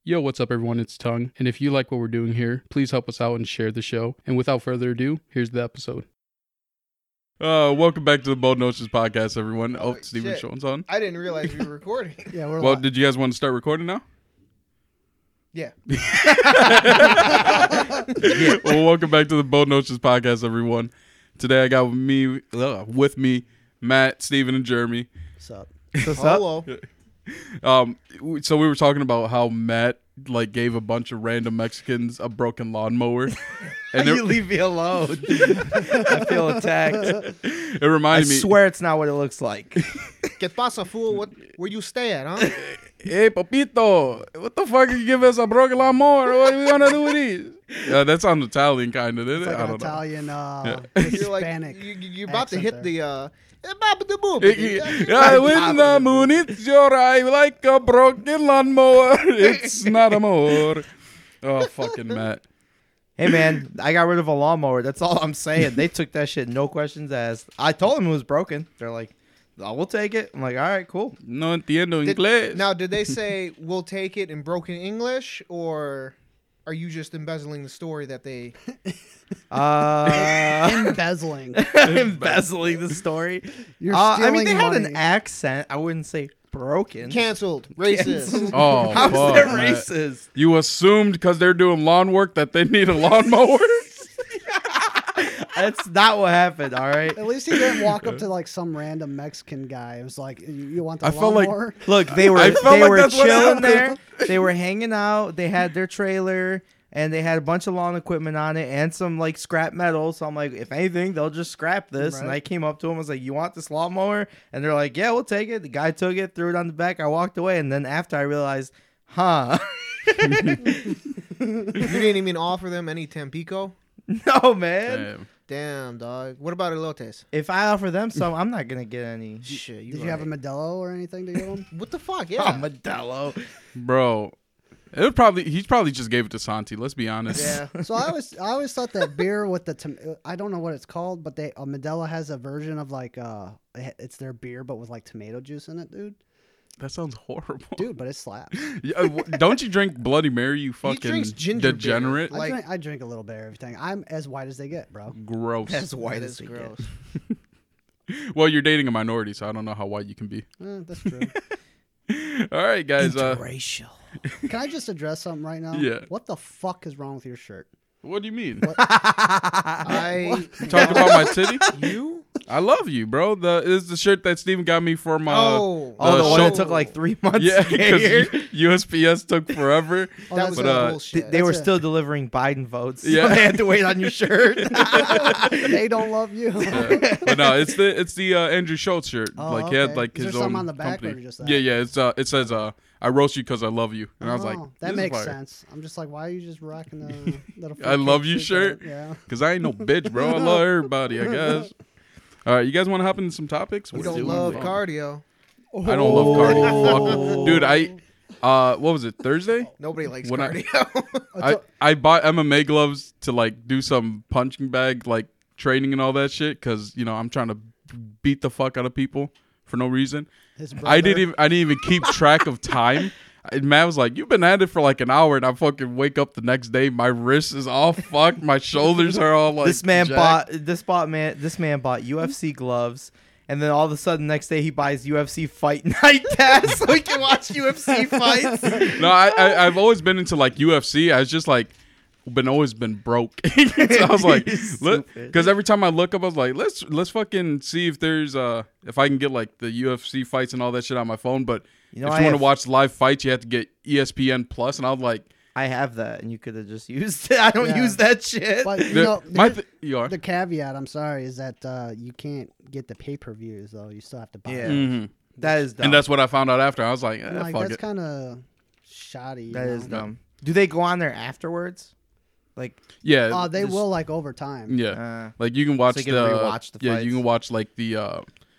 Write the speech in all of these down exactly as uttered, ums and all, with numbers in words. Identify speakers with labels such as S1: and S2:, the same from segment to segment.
S1: Yo, what's up everyone, it's Tongue, and if you like what we're doing here, please help us out and share the show. And without further ado, here's the episode. Uh, welcome back to the Bold Notions podcast, everyone. Oh,
S2: Oh,
S1: Steven
S2: shit.
S1: Schoen's on.
S2: I didn't realize we were recording.
S3: Yeah, we're
S1: Well,
S3: li-
S1: did you guys want to start recording now?
S2: Yeah.
S1: Yeah. Well, welcome back to the Bold Notions podcast, everyone. Today I got with me, uh, with me, Matt, Steven, and Jeremy.
S3: What's up?
S4: What's up?
S2: Hello.
S1: Um, w- so we were talking about how Matt like gave a bunch of random Mexicans a broken lawnmower, and
S4: you
S1: it,
S4: leave me alone. I feel attacked.
S1: it
S4: I
S1: reminded me.
S4: swear it's not what it looks like.
S2: ¿Qué pasa, fool? What, where you stay at, huh?
S1: Hey, Papito, what the fuck you give us a broken lawnmower? What are we gonna do with these? Yeah, that sounds Italian, kind of, didn't
S3: It's
S1: it?
S3: like
S1: I
S3: an
S1: don't know.
S3: Italian, uh,
S2: You're like,
S3: Hispanic.
S2: you, you're about to
S3: accent
S2: hit
S3: there.
S2: the, uh, eh, baba da boom.
S1: Yeah, when the moon hits your eye like a broken lawnmower, it's not a more. Oh, fucking Matt.
S4: Hey, man, I got rid of a lawnmower. That's all I'm saying. They took that shit, no questions asked. I told them it was broken. They're like, oh, we'll take it. I'm like, all right, cool.
S1: No entiendo
S2: Did-
S1: inglés.
S2: Now, did they say, we'll take it in broken English, or are you just embezzling the story that they...
S4: Uh,
S3: Embezzling.
S4: embezzling the story.
S3: You're
S4: Uh, I
S3: stealing
S4: mean, they had
S3: money.
S4: an accent. I wouldn't say broken.
S2: Canceled. Racist.
S4: Canceled.
S1: Oh,
S4: How's
S1: fuck,
S4: that
S1: Matt.
S4: racist?
S1: You assumed because they're doing lawn work that they need a lawnmower?
S4: That's not what happened, all right?
S3: At least he didn't walk up to like some random Mexican guy. It was like, you, you want the
S1: I felt like-
S3: lawnmower?
S4: Look, they were
S1: I felt
S4: they
S1: like
S4: were
S1: that's what
S4: chilling there.
S1: happened.
S4: They were hanging out. They had their trailer and they had a bunch of lawn equipment on it and some like scrap metal. So I'm like, if anything, they'll just scrap this. And
S3: Right.
S4: I came up to them, I was like, "You want this lawnmower?" And they're like, "Yeah, we'll take it." The guy took it, threw it on the back. I walked away, and then after I realized, huh?
S2: You didn't even offer them any Tampico?
S4: No, man.
S1: Damn.
S2: Damn, dog. What about elotes?
S4: If I offer them some, I'm not gonna get any.
S2: Shit, you
S3: Did you have a Modelo or anything to give him?
S2: What the fuck?
S4: Oh,
S2: Yeah.
S4: Modelo.
S1: Bro, it would probably he probably just gave it to Santi. Let's be honest.
S2: Yeah.
S3: So I always, I always thought that beer with the, tom- I don't know what it's called, but they, uh, Modelo has a version of like, uh, it's their beer, but with like tomato juice in it, dude.
S1: That sounds horrible.
S3: Dude, but it slaps.
S1: Yeah, uh, w- don't you drink Bloody Mary? You fucking
S2: drinks ginger beer.
S1: degenerate.
S2: Like-
S3: I, drink, I drink a little bit of everything. I'm as white as they get, bro.
S1: Gross.
S4: That's white
S2: That
S4: as
S2: is
S4: they
S2: gross.
S4: get.
S1: Well, you're dating a minority, so I don't know how white you can be.
S3: Eh, that's true.
S1: All right, guys. Uh,
S4: Interracial.
S3: Can I just address something right now?
S1: Yeah.
S3: What the fuck is wrong with your shirt?
S1: what do you mean?
S2: I...
S1: You talking about my titty?
S2: You?
S1: I love you, bro. The is the shirt that Steven got me from. Uh,
S2: Oh.
S4: Oh, the
S1: Uh,
S4: one
S1: show-
S4: that took like three months
S1: yeah,
S4: to get here.
S1: because U S P S took forever.
S3: Oh,
S2: That
S3: that's
S2: was
S1: But,
S2: some
S1: uh,
S2: bullshit.
S4: They were
S3: That's it.
S4: still delivering Biden votes. So
S1: Yeah.
S4: they had to wait on your shirt.
S3: they don't love you.
S1: Yeah. But no, it's the it's the uh, Andrew Schultz shirt.
S3: Oh,
S1: like he had
S3: okay.
S1: like
S3: Is
S1: his
S3: there
S1: own
S3: some on the back or
S1: company.
S3: just that?
S1: Yeah, yeah. It's uh, it says uh, I roast you because I love you, and I was like,
S3: Oh,
S1: this
S3: that
S1: is
S3: makes
S1: fire.
S3: sense. I'm just like, why are you just rocking the little?
S1: I love
S3: fruitcake
S1: you shirt?
S3: Yeah.
S1: Cause I ain't no bitch, bro. I love everybody, I guess. All right, you guys want to hop into some topics?
S2: We
S1: We're
S2: don't
S1: doing
S2: love
S1: fun.
S2: cardio.
S1: I don't love cardio. Fuck. Dude, I uh, what was it? Thursday?
S2: Nobody likes
S1: When I-
S2: cardio.
S1: I, I bought M M A gloves to like do some punching bag like training and all that shit because you know I'm trying to beat the fuck out of people for no reason.
S3: His
S1: I
S3: brother-
S1: didn't even I didn't even keep track of time. And Matt was like, "You've been at it for like an hour," and I fucking wake up the next day, my wrist is all fucked, my shoulders are all like.
S4: this man
S1: jacked.
S4: bought this bought man this man bought U F C gloves, and then all of a sudden next day he buys U F C Fight Night Pass so he can watch U F C fights.
S1: No, I, I I've always been into like U F C. I was just like been always been broke. So I was like,
S4: Stupid.
S1: because every time I look up, I was like, let's let's fucking see if there's uh if I can get like the U F C fights and all that shit on my phone. But
S4: You know,
S1: if
S4: I
S1: you want to
S4: have-
S1: watch live fights, you have to get E S P N Plus, and I was like,
S4: I have that, and you could have just used it. I don't
S3: Yeah.
S4: use that shit.
S3: But you
S1: the-
S3: know,
S1: my
S3: the,
S1: th- you are.
S3: the caveat, I'm sorry, is that uh, you can't get the pay per views though. You still have to buy.
S4: Yeah.
S3: them.
S1: Mhm.
S4: that is dumb.
S1: And that's what I found out after. I was like, eh,
S3: I'm like
S1: fuck
S3: that's
S1: it.
S3: kind of shoddy. you
S4: that is
S3: know?
S4: dumb. Do they go on there afterwards? Like,
S1: Yeah,
S3: Uh, they
S4: Just-
S3: will like over time.
S1: yeah.
S4: uh,
S1: Like you can watch
S4: So you can
S1: the
S4: rewatch the
S1: yeah,
S4: fights.
S1: you can watch like the uh,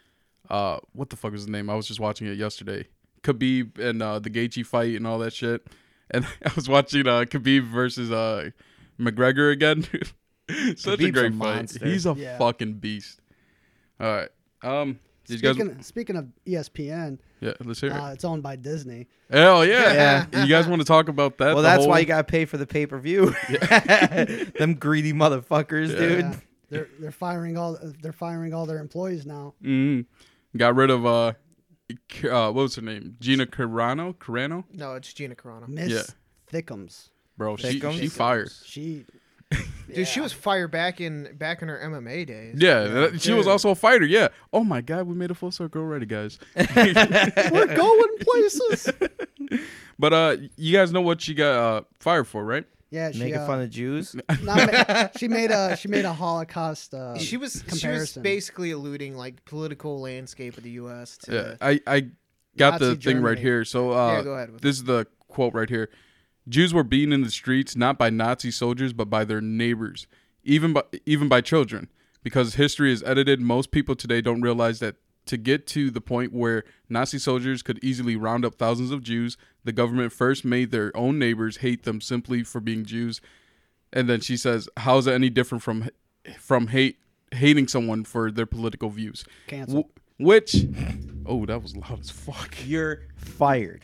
S1: uh, what the fuck was his name? I was just watching it yesterday. Khabib and uh, the Gaethje fight and all that shit. And I was watching uh, Khabib versus uh, McGregor again. Such a
S4: Khabib's
S1: great
S4: a
S1: fight.
S4: monster.
S1: He's a
S3: Yeah.
S1: fucking beast. All right. Um. Did you guys?
S3: Speaking, speaking of E S P N,
S1: Yeah, let's hear it.
S3: uh, it's owned by Disney.
S1: Hell yeah.
S4: Yeah.
S1: You guys want to talk about that?
S4: Well,
S1: the
S4: that's
S1: whole-
S4: why you gotta pay for the pay per view. Them greedy motherfuckers,
S1: Yeah.
S4: dude.
S3: Yeah, they're they're firing all they're firing all their employees now.
S1: Mhm. Got rid of uh, K- uh, what was her name? Gina Carano. Carano,
S2: No, it's Gina Carano.
S3: Miss
S1: Yeah.
S3: Thickums.
S1: bro. She
S4: Thickums?
S1: she fired.
S3: She
S2: Dude, she was fired back in back in her M M A days.
S1: Yeah, that- she was
S2: Dude.
S1: also a fighter. Yeah. Oh my God, we made a full circle already, guys.
S3: we're going places.
S1: But uh, you guys know what she got uh fired for, right?
S3: Yeah, she
S4: Making
S3: uh,
S4: fun of Jews.
S3: not ma- she made a she made a Holocaust. Uh,
S2: She was she was
S3: comparison.
S2: basically alluding like political landscape of the U S to
S1: Yeah. I I got
S3: Nazi
S1: the thing right
S3: Germany.
S1: here. So uh,
S2: Yeah, go ahead with
S1: this is the quote right here. Jews were beaten in the streets not by Nazi soldiers but by their neighbors, even by even by children. Because history is edited, most people today don't realize that to get to the point where Nazi soldiers could easily round up thousands of Jews, the government first made their own neighbors hate them simply for being Jews. And then she says, "How is it any different from from hate hating someone for their political views?"
S3: Cancel.
S1: Wh- which, oh, that was loud as fuck.
S4: You're fired.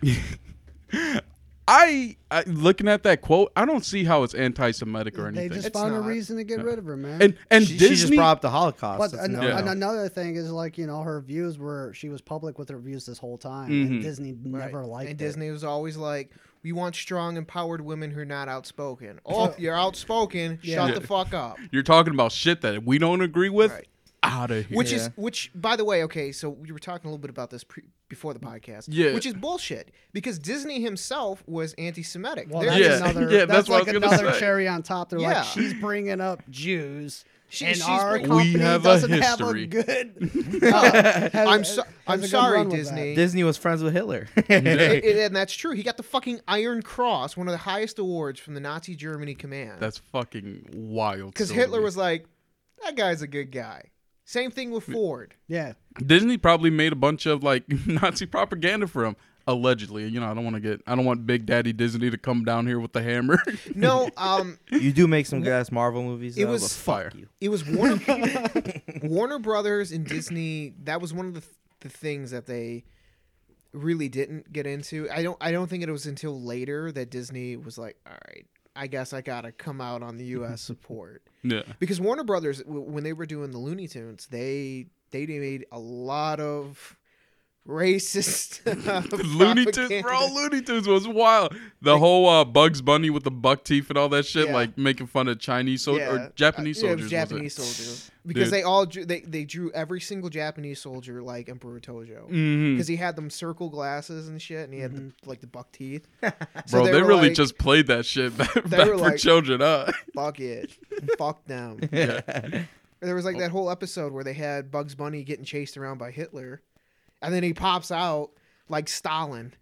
S1: I, I looking at that quote, I don't see how it's anti-Semitic or
S3: They
S1: anything.
S3: just
S2: It's
S3: found a
S2: not.
S3: reason to get rid of her, man.
S1: and and
S4: she,
S1: Disney,
S4: she just brought up the Holocaust.
S3: But
S4: That's
S3: an-
S4: no-
S1: Yeah.
S3: and another thing is like you know her views were she was public with her views this whole time,
S1: Mhm.
S3: and Disney
S2: Right.
S3: never liked
S2: and
S3: it.
S2: Disney was always like, we want strong, empowered women who are not outspoken. Oh, you're outspoken.
S3: Yeah.
S2: Shut the fuck up.
S1: you're talking about shit that we don't agree with.
S2: Right.
S1: Out of here.
S2: Which
S4: Yeah.
S2: is which, by the way, okay. So we were talking a little bit about this pre- before the podcast.
S1: Yeah.
S2: Which is bullshit because Disney himself was anti-Semitic.
S3: Well,
S2: They're
S3: that's
S1: Yeah.
S2: just-
S3: another.
S1: Yeah,
S3: that's,
S1: that's what I
S3: like
S1: was gonna
S3: another
S1: say.
S3: cherry on top. They're
S2: Yeah.
S3: like, she's bringing up Jews,
S2: She-
S3: and
S2: she's
S3: our
S2: bringing-
S3: company
S1: We have a
S3: doesn't have a
S1: history.
S3: good. uh, has-
S2: I'm so,
S3: has
S2: I'm
S3: a good
S2: sorry,
S3: run with
S2: Disney.
S4: Disney was friends with Hitler.
S2: It- it- and that's true. He got the fucking Iron Cross, one of the highest awards from the Nazi Germany command.
S1: That's fucking wild.
S2: because
S1: so
S2: Hitler
S1: to me.
S2: was like, that guy's a good guy. Same thing with Ford.
S3: Yeah,
S1: Disney probably made a bunch of like Nazi propaganda for him. Allegedly, you know, I don't want to get, I don't want Big Daddy Disney to come down here with the hammer.
S2: No, um,
S4: You do make some good ass Marvel movies.
S2: It
S4: though,
S2: was
S4: but fuck
S1: fire.
S4: you.
S2: it was Warner, Warner Brothers and Disney. That was one of the the things that they really didn't get into. I don't I don't think it was until later that Disney was like, all right, I guess I gotta come out on the U S support.
S1: Yeah,
S2: Because Warner Brothers, w- when they were doing the Looney Tunes, they they made a lot of racist
S1: Looney Tunes,
S2: propaganda.
S1: bro. Looney Tunes was wild. The whole uh, Bugs Bunny with the buck teeth and all that shit,
S2: Yeah.
S1: like making fun of Chinese soldiers
S2: Yeah.
S1: or Japanese
S2: Uh, yeah, it
S1: soldiers.
S2: was
S1: was
S2: Japanese
S1: it?
S2: soldiers because
S1: Dude.
S2: they all drew, they they drew every single Japanese soldier like Emperor Tojo.
S1: Mhm.
S2: Because he had them circle glasses and shit, and he had the, like the buck teeth. So
S1: Bro, they,
S2: were
S1: really
S2: like,
S1: just played that shit back,
S2: They
S1: back
S2: were
S1: for
S2: like-
S1: children, huh?
S2: fuck it, fuck them.
S1: Yeah.
S2: There was like that whole episode where they had Bugs Bunny getting chased around by Hitler, and then he pops out like Stalin.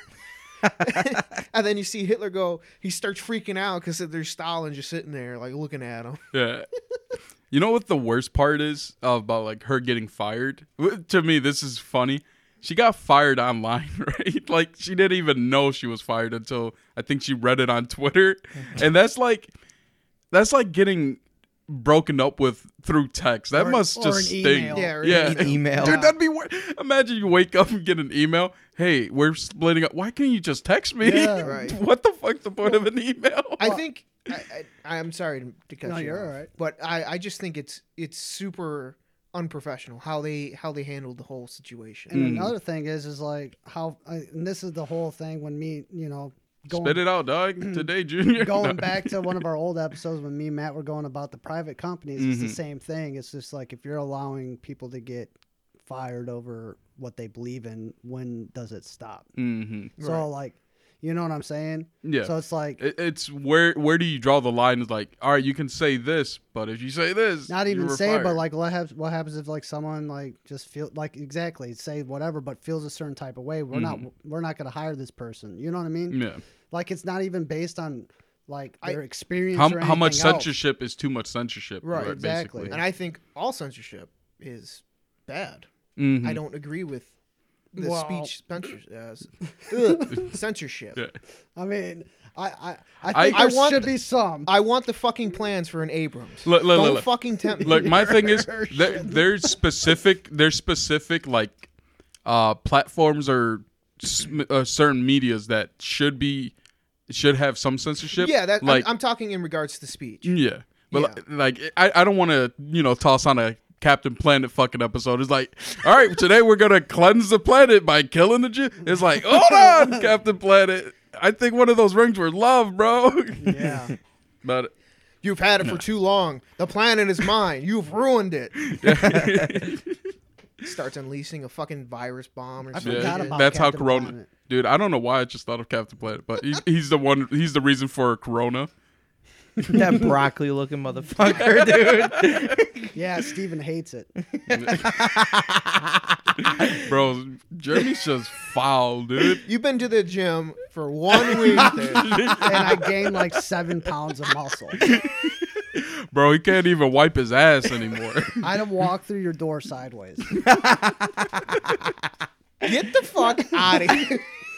S2: And then you see Hitler go, he starts freaking out because there's Stalin just sitting there like looking at him.
S1: Yeah. You know what the worst part is about like her getting fired? W- To me, this is funny. She got fired online, right? Like she didn't even know she was fired until I think she read it on Twitter. And that's like that's like getting broken up with through text. That
S3: Or-
S1: must
S3: or
S1: just
S3: an
S1: sting.
S3: email.
S2: Yeah, or
S1: yeah.
S2: an
S4: email.
S1: Dude, that'd be weird. Imagine you wake up and get an email. Hey, we're splitting up. Why can't you just text me?
S3: Yeah.
S2: Right.
S1: What the fuck's the point of an email?
S2: I think I, I, I'm sorry to, to cut
S3: No,
S2: you
S3: you're
S2: off,
S3: all right.
S2: but I, I just think it's it's super unprofessional how they how they handled the whole situation.
S3: and
S1: Mm.
S3: another thing is is like how, I, and this is the whole thing when me, you know, going
S1: Spit it out, dog. Today, Junior.
S3: going
S1: No.
S3: back to one of our old episodes when me and Matt were going about the private companies, it's the
S1: Mhm.
S3: same thing. It's just like if you're allowing people to get fired over what they believe in, when does it stop?
S1: Mhm.
S3: So
S2: Right.
S3: like, you know what I'm saying?
S1: Yeah.
S3: So it's like
S1: It, it's where where do you draw the line? Is like, all right, you can say this, but if you say this,
S3: not even
S1: you were
S3: say it, but
S1: fired.
S3: like what happens? What happens if like someone like just feel like exactly say whatever, but feels a certain type of way? We're not we're not going to hire this person. You know what I mean?
S1: yeah.
S3: Like it's not even based on like
S2: I-
S3: their experience.
S1: How
S3: or
S1: how much
S3: anything else.
S1: censorship is too much censorship?
S2: Right,
S3: exactly.
S2: And I think all censorship is bad.
S1: Mhm.
S2: I don't agree with the
S3: Well.
S2: speech censorship. Ugh, censorship.
S1: Yeah.
S3: I mean, I I, I
S1: I-
S3: think
S2: I
S3: there
S2: want
S3: should
S2: the-
S3: be some.
S2: I want the fucking plans for an Abrams.
S1: Look, look,
S2: Don't
S1: look, look.
S2: fucking tempt me.
S1: Look, my thing is
S3: Sure
S1: there, there's specific there's specific like uh platforms or sm- uh, certain medias that should be should have some censorship.
S2: yeah, that
S1: like
S2: I'm, I'm talking in regards to speech.
S1: yeah, but
S2: Yeah.
S1: li- like I, I don't want to you know toss on a Captain Planet fucking episode. It's like, all right, today we're gonna cleanse the planet by killing the Jew. It's like, hold on, Captain Planet. I think one of those rings were love, bro.
S3: Yeah.
S1: But
S2: You've had it for too long. The planet is mine. You've ruined it. Starts unleashing a fucking virus bomb or
S3: I
S2: something.
S3: forgot
S1: Yeah,
S3: about
S1: that's how
S3: Captain
S1: Corona.
S3: Planet.
S1: Dude, I don't know why I just thought of Captain Planet, but he's, he's the one. He's the reason for Corona,
S4: That broccoli looking motherfucker, dude.
S3: Yeah, Steven hates it.
S1: bro. Jeremy's just foul, dude.
S2: You've been to the gym for one week, dude.
S3: And I gained like seven pounds of muscle.
S1: Bro, he can't even wipe his ass anymore.
S3: I'd have walked through your door sideways.
S2: Get the fuck out of here.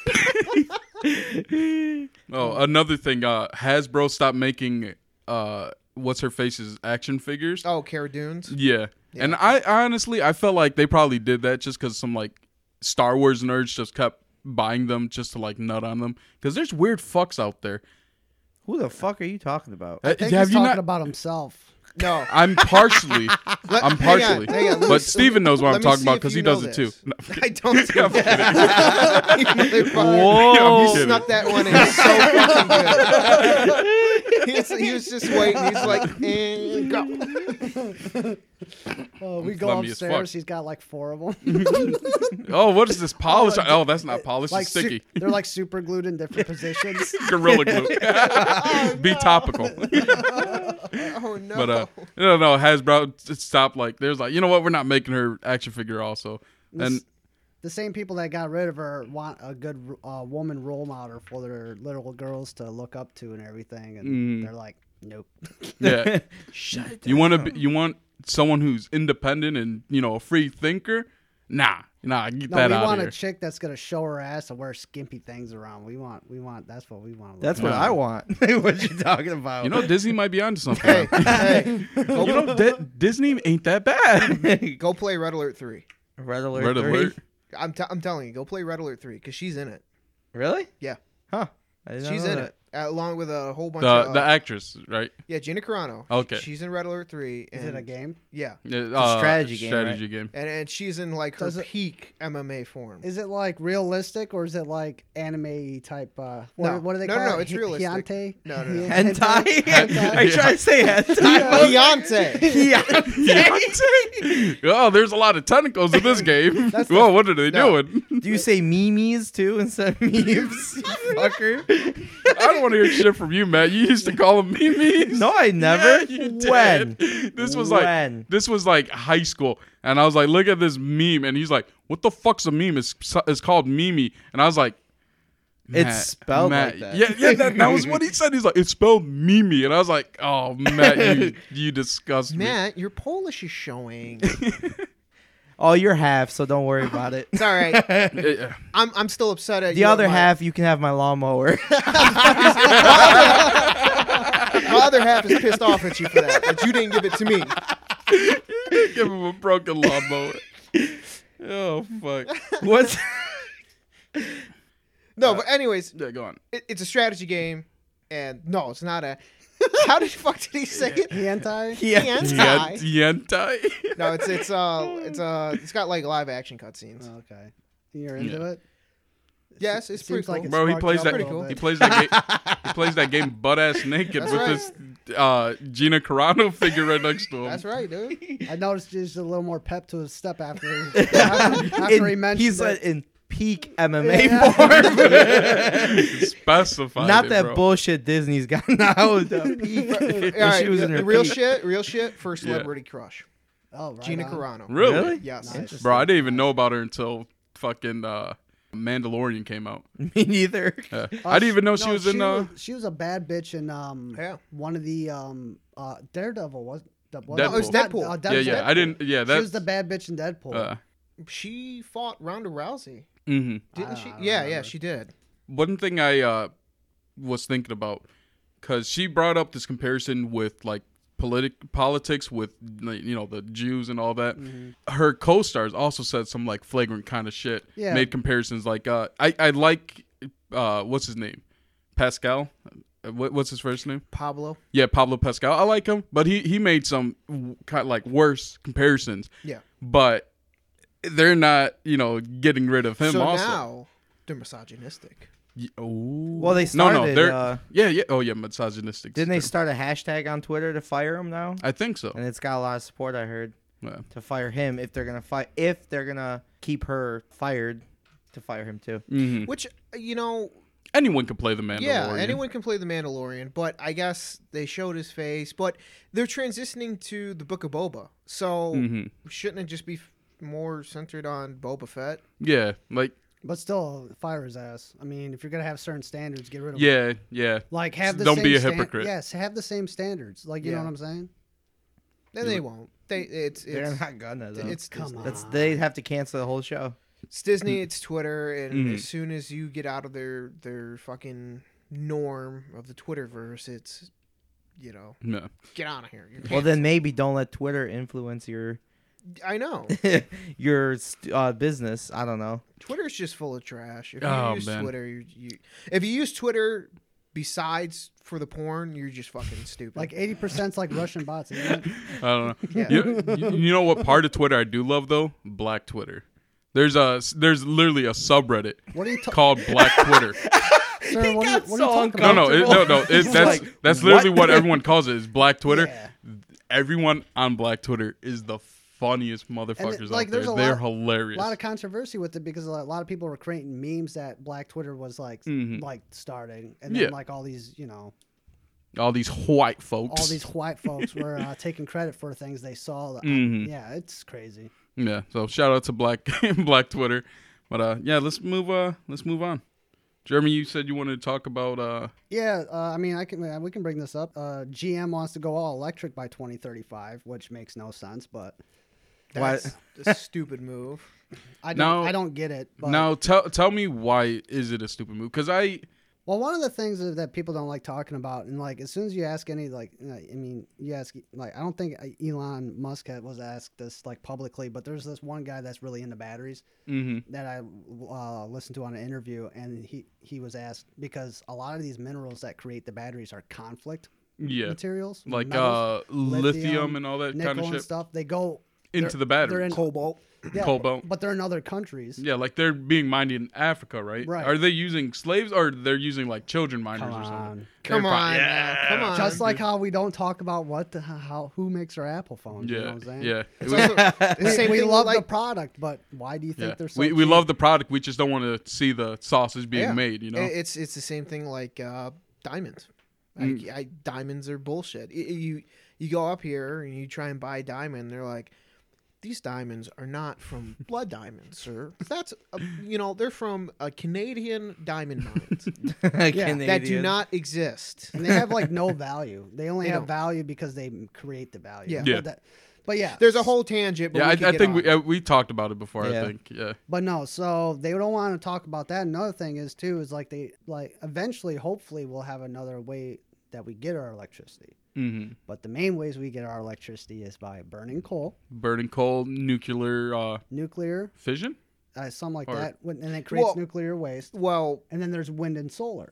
S1: Oh, another thing. Uh, Hasbro stopped making uh, what's her face's action figures.
S2: Oh, Cara Dunes.
S1: Yeah. And I honestly, I felt like they probably did that just because some like Star Wars nerds just kept buying them just to like nut on them. Because there's weird fucks out there.
S4: Who the fuck are you talking about?
S1: Uh,
S3: I think
S1: have
S3: he's
S1: you
S3: talking
S1: not?
S3: about himself.
S2: No.
S1: I'm partially.
S2: Let-
S1: I'm
S2: hang on,
S1: partially.
S2: hang on, let me
S1: But
S2: see-
S1: Steven knows what
S2: let
S1: I'm
S2: me
S1: talking
S2: see
S1: about
S2: if
S1: because
S2: you
S1: he
S2: know
S1: does it too.
S2: this.
S1: No.
S2: I don't.
S1: I'm kidding.
S2: You motherfucker.
S1: Whoa.
S2: You snuck that one in so fucking good. he, was, he was just waiting. He's like, and go.
S3: Oh, we go
S1: Flummy as fuck.
S3: upstairs. He's got like four of them.
S1: Oh, what is this polish?
S3: Oh,
S1: Oh, that's not polish.
S3: like
S1: It's
S3: su-
S1: sticky.
S3: they're like super glued in different positions.
S1: Gorilla glue. Be topical.
S2: Oh no.
S1: But uh, no, no, Hasbro just stopped. Like, there's like, you know what? We're not making her action figure also. And
S3: The same people that got rid of her want a good uh, woman role model for their little girls to look up to and everything, and
S1: Mm.
S3: they're like, nope.
S1: yeah,
S4: Shut it
S1: you want to, you want someone who's independent and you know a free thinker. Nah, nah, get
S3: No,
S1: that
S3: we
S1: out
S3: want
S1: of
S3: a
S1: here.
S3: chick that's gonna show her ass and wear skimpy things around. We want, we want. That's what we want.
S4: That's what
S1: No.
S4: I want. What you talking about?
S1: You know, Disney might be onto something.
S2: Hey, hey,
S1: you know, Di- Disney ain't that bad.
S2: go play Red Alert three.
S4: Red Alert.
S1: Red
S4: three?
S1: Alert.
S2: I'm, t- I'm telling you, go play Red Alert three because she's in it.
S4: Really?
S2: Yeah.
S4: Huh. I did not
S2: She's
S4: know
S2: in
S4: that.
S2: it uh, along with a whole bunch
S1: The
S2: of
S1: the
S2: uh,
S1: actress, right?
S2: yeah, Gina Carano.
S1: Okay.
S2: She's in Red Alert three.
S3: Is
S2: and,
S3: it a game?
S2: Yeah,
S1: Yeah,
S4: a
S1: uh,
S4: strategy game,
S1: Strategy game.
S2: and and she's in like her
S3: Does it-
S2: peak M M A form.
S3: Is it like realistic or is it like anime type? Uh, what,
S2: No.
S3: what do they
S2: No,
S3: call
S2: no,
S3: it?
S2: no, it's
S3: Hi-
S2: realistic.
S3: Hyante?
S2: No, no, no.
S3: Hi-
S4: Hentai?
S3: Hentai?
S4: Are you trying to say hentai?
S2: Beyonce.
S1: Oh, there's a lot of tentacles in this game.
S3: That's
S1: Whoa, what are they
S2: No.
S1: doing?
S4: Do you say memes too instead of memes? You fucker.
S1: I don't want to hear shit from you, Matt. You used to call them memes.
S4: No, I never.
S1: Yeah, you
S4: When?
S1: did. This was
S4: When?
S1: like this was like high school, and I was like, look at this meme, and he's like, what the fuck's a meme? It's it's called Mimi, and I was like,
S4: It's
S1: Matt,
S4: spelled
S1: Matt.
S4: like that.
S1: Yeah, yeah, that, that was what he said. He's like, it's spelled Mimi, and I was like, oh, Matt, you you disgust me.
S2: Matt, your Polish is showing.
S4: Oh, you're half, so don't worry about it.
S2: It's all right.
S1: Yeah.
S2: I'm I'm still upset at
S4: The
S2: you.
S4: other
S2: my,
S4: half, you can have my lawnmower.
S2: My other half is pissed off at you for that, but you didn't give it to me.
S1: Give him a broken lawnmower. Oh fuck.
S4: What's
S2: No, but anyways,
S1: Yeah, go on.
S2: it, it's a strategy game, and no, it's not a. How the fuck did he say it?
S3: Hentai?
S4: yeah?
S2: Hentai.
S1: Yentai.
S2: No, it's it's uh it's uh it's got like live action cutscenes.
S3: Oh, okay. You're into
S1: Yeah.
S3: it?
S2: Yes, it's
S3: Seems
S2: pretty
S3: like
S2: cool.
S3: it's
S1: Bro, he
S3: sparked
S1: plays
S3: up
S1: that.
S3: a
S2: Pretty
S3: little
S2: cool.
S1: He
S3: bit.
S1: plays that game. He plays that game butt ass naked
S2: That's
S1: with
S2: right.
S1: this uh, Gina Carano figure right next to him.
S2: That's right, dude.
S3: I noticed there's a little more pep to his step after, after, after he
S4: In-
S3: mentioned
S4: he's
S3: it.
S4: uh, in peak M M A
S3: Yeah.
S1: Oh,
S4: form.
S1: Specified.
S4: Not
S1: it,
S4: that
S1: bro.
S4: bullshit Disney's got now. The peak.
S2: All
S4: When
S2: right,
S4: she was in
S2: the
S4: her
S2: real
S4: peak.
S2: shit, real shit. First
S1: Yeah.
S2: celebrity crush,
S3: oh, right
S2: Gina
S3: on.
S2: Carano.
S1: Really?
S4: Really?
S2: Yes.
S3: Nice.
S1: Bro, I didn't even know about her until fucking uh, Mandalorian came out.
S4: Me neither.
S1: Uh,
S3: Oh,
S1: I didn't even know
S3: no,
S1: she was in. Uh,
S3: was, she was a bad bitch in um
S2: Yeah.
S3: one of the um uh Daredevil was. The,
S1: Deadpool.
S2: Oh, it was
S3: not-
S2: Deadpool.
S3: uh,
S1: yeah, yeah. I didn't. Yeah,
S3: She
S1: that's.
S3: was the bad bitch in Deadpool.
S1: uh,
S2: she fought Ronda Rousey,
S1: Mm-hmm.
S2: didn't
S3: I-
S2: she?
S3: I don't
S2: Yeah, yeah,
S3: remember.
S2: she did.
S1: One thing I uh, was thinking about, because she brought up this comparison with like politic politics with like, you know, the Jews and all that. Her co-stars also said some like flagrant kind of shit.
S3: Yeah.
S1: Made comparisons like uh, I I like uh, what's his name, Pascal. Uh, What, what's his first name?
S2: Pablo.
S1: Yeah, Pablo Pascal. I like him, but he he made some kind of like worse comparisons.
S2: Yeah.
S1: But they're not, you know, getting rid of him.
S2: so
S1: also,
S2: now they're misogynistic.
S1: Y- oh.
S4: Well, they
S1: no, no,
S4: started,
S1: they're
S4: uh,
S1: yeah, yeah. Oh, yeah, misogynistic.
S4: Didn't they
S1: term.
S4: start a hashtag on Twitter to fire him now?
S1: I think so.
S4: And it's got a lot of support. I heard
S1: Yeah.
S4: to fire him if they're gonna fight. If they're gonna keep her fired, to fire him too.
S1: hmm
S2: Which you know,
S1: Anyone can play the Mandalorian.
S2: yeah, anyone can play the Mandalorian, but I guess they showed his face. But they're transitioning to the Book of Boba, so
S1: hmm
S2: shouldn't it just be f- more centered on Boba Fett?
S1: Yeah, like
S3: But still, fire his ass. I mean, if you're gonna have certain standards, get rid of him.
S1: yeah, yeah.
S3: Like have the
S1: Don't
S3: same
S1: be a
S3: stan-
S1: hypocrite.
S3: Yes, have the same standards. Like you know
S2: Yeah.
S3: what I'm saying?
S2: Then
S1: Yeah.
S2: they won't. They it's
S4: They're
S2: it's
S4: not gonna. Though.
S2: it's
S3: Come
S2: Disney.
S3: on.
S4: That's they'd have to cancel the whole show.
S2: It's Disney, it's Twitter, and
S1: Mhm.
S2: as soon as you get out of their their fucking norm of the Twitterverse, it's you know
S1: No.
S2: get out of here. You're
S4: Well, then maybe don't let Twitter influence your
S2: I know
S4: your st- uh, business. I don't know.
S2: Twitter's just full of trash. If you
S1: Oh,
S2: use
S1: man.
S2: Twitter, you, you if you use Twitter besides for the porn, you're just fucking stupid.
S3: Like eighty percent's like Russian bots. Isn't it?
S1: I don't know.
S2: Yeah.
S1: You, you- you know what part of Twitter I do love though? Black Twitter. There's a there's literally a subreddit
S3: What are you talking?
S1: called Black Twitter.
S3: Sir, what, are you,
S4: got
S3: what are you
S4: so
S3: talking
S1: No,
S3: about?
S1: no, it, no, no. It,
S4: He's
S1: that's
S4: like,
S1: that's literally
S4: what?
S1: what everyone calls it. Is Black Twitter.
S3: Yeah.
S1: Everyone on Black Twitter is the funniest motherfuckers
S3: like,
S1: out
S3: there's
S1: there.
S3: a
S1: They're
S3: lot-
S1: hilarious.
S3: A lot of controversy with it because a lot, a lot of people were creating memes that Black Twitter was like,
S1: Mhm.
S3: like starting, and then
S1: Yeah.
S3: like all these, you know,
S1: all these white folks.
S3: all these white folks were uh, taking credit for things they saw. That,
S1: Mhm.
S3: Yeah, it's crazy.
S1: Yeah. So shout out to Black Black Twitter. But uh, yeah, let's move. Uh, let's move on. Jeremy, you said you wanted to talk about. Uh,
S3: Yeah, uh, I mean, I can uh, we can bring this up. Uh, G M wants to go all electric by twenty thirty-five, which makes no sense, but
S2: that's a stupid move.
S3: I don't
S1: Now-
S3: I don't get it. But,
S1: now tell tell me why is it a stupid move? Because I
S3: well, one of the things that that people don't like talking about, and like as soon as you ask any like, uh, I mean, you ask like I don't think Elon Musk had, was asked this like publicly, but there's this one guy that's really into batteries
S1: mhm.
S3: that I uh, listened to on an interview, and he he was asked because a lot of these minerals that create the batteries are conflict
S1: yeah,
S3: materials,
S1: like
S3: metals,
S1: uh, lithium, and all that
S3: nickel
S1: kind of
S3: and
S1: shit
S3: stuff. They go
S1: into
S3: they're-
S1: the battery.
S3: they're in-
S2: Cobalt.
S3: yeah,
S1: Cobalt.
S3: but they're in other countries.
S1: Yeah, like they're being mined in Africa, right?
S3: Right.
S1: Are they using slaves or they're using like children miners
S3: Come
S1: or something?
S3: on.
S2: Come
S1: They're
S2: on,
S1: fi-
S2: now, come on.
S3: Just like how we don't talk about what the, how who makes our Apple phones.
S1: Yeah,
S3: You know what I'm saying?
S1: yeah.
S2: It's
S1: We-
S2: also the
S3: We,
S2: same
S3: we
S2: thing
S3: love
S2: with,
S3: the
S2: like,
S3: product, but why do you think
S1: yeah.
S3: they're so
S1: we we
S3: cheap?
S1: love the product. We just don't want to see the sausage being
S2: Yeah.
S1: made. You know.
S2: It- It's it's the same thing like uh, diamonds.
S1: Mm.
S2: I, I, diamonds are bullshit. I- you you go up here and you try and buy a diamond. They're like, these diamonds are not from blood diamonds, sir. That's a, you know they're from a Canadian diamond mines that do not exist.
S3: and they have like no value. They only
S2: They
S3: have
S2: don't.
S3: value because they create the value.
S2: Yeah.
S1: Yeah.
S3: But, that, but yeah,
S2: There's a whole tangent. But
S1: yeah,
S2: we
S1: I,
S2: could
S1: I
S2: get
S1: think
S2: on.
S1: we uh, we talked about it before.
S4: Yeah.
S1: I think. Yeah.
S3: But no, so they don't want to talk about that. Another thing is too is like they like eventually, hopefully, we'll have another way that we get our electricity.
S1: Mm-hmm.
S3: But the main ways we get our electricity is by burning coal,
S1: Burning coal, nuclear uh,
S3: nuclear,
S1: fission.
S3: uh, something like
S1: Or-
S3: that, when- and it creates
S2: Well-
S3: nuclear waste.
S2: Well,
S3: And then there's wind and solar.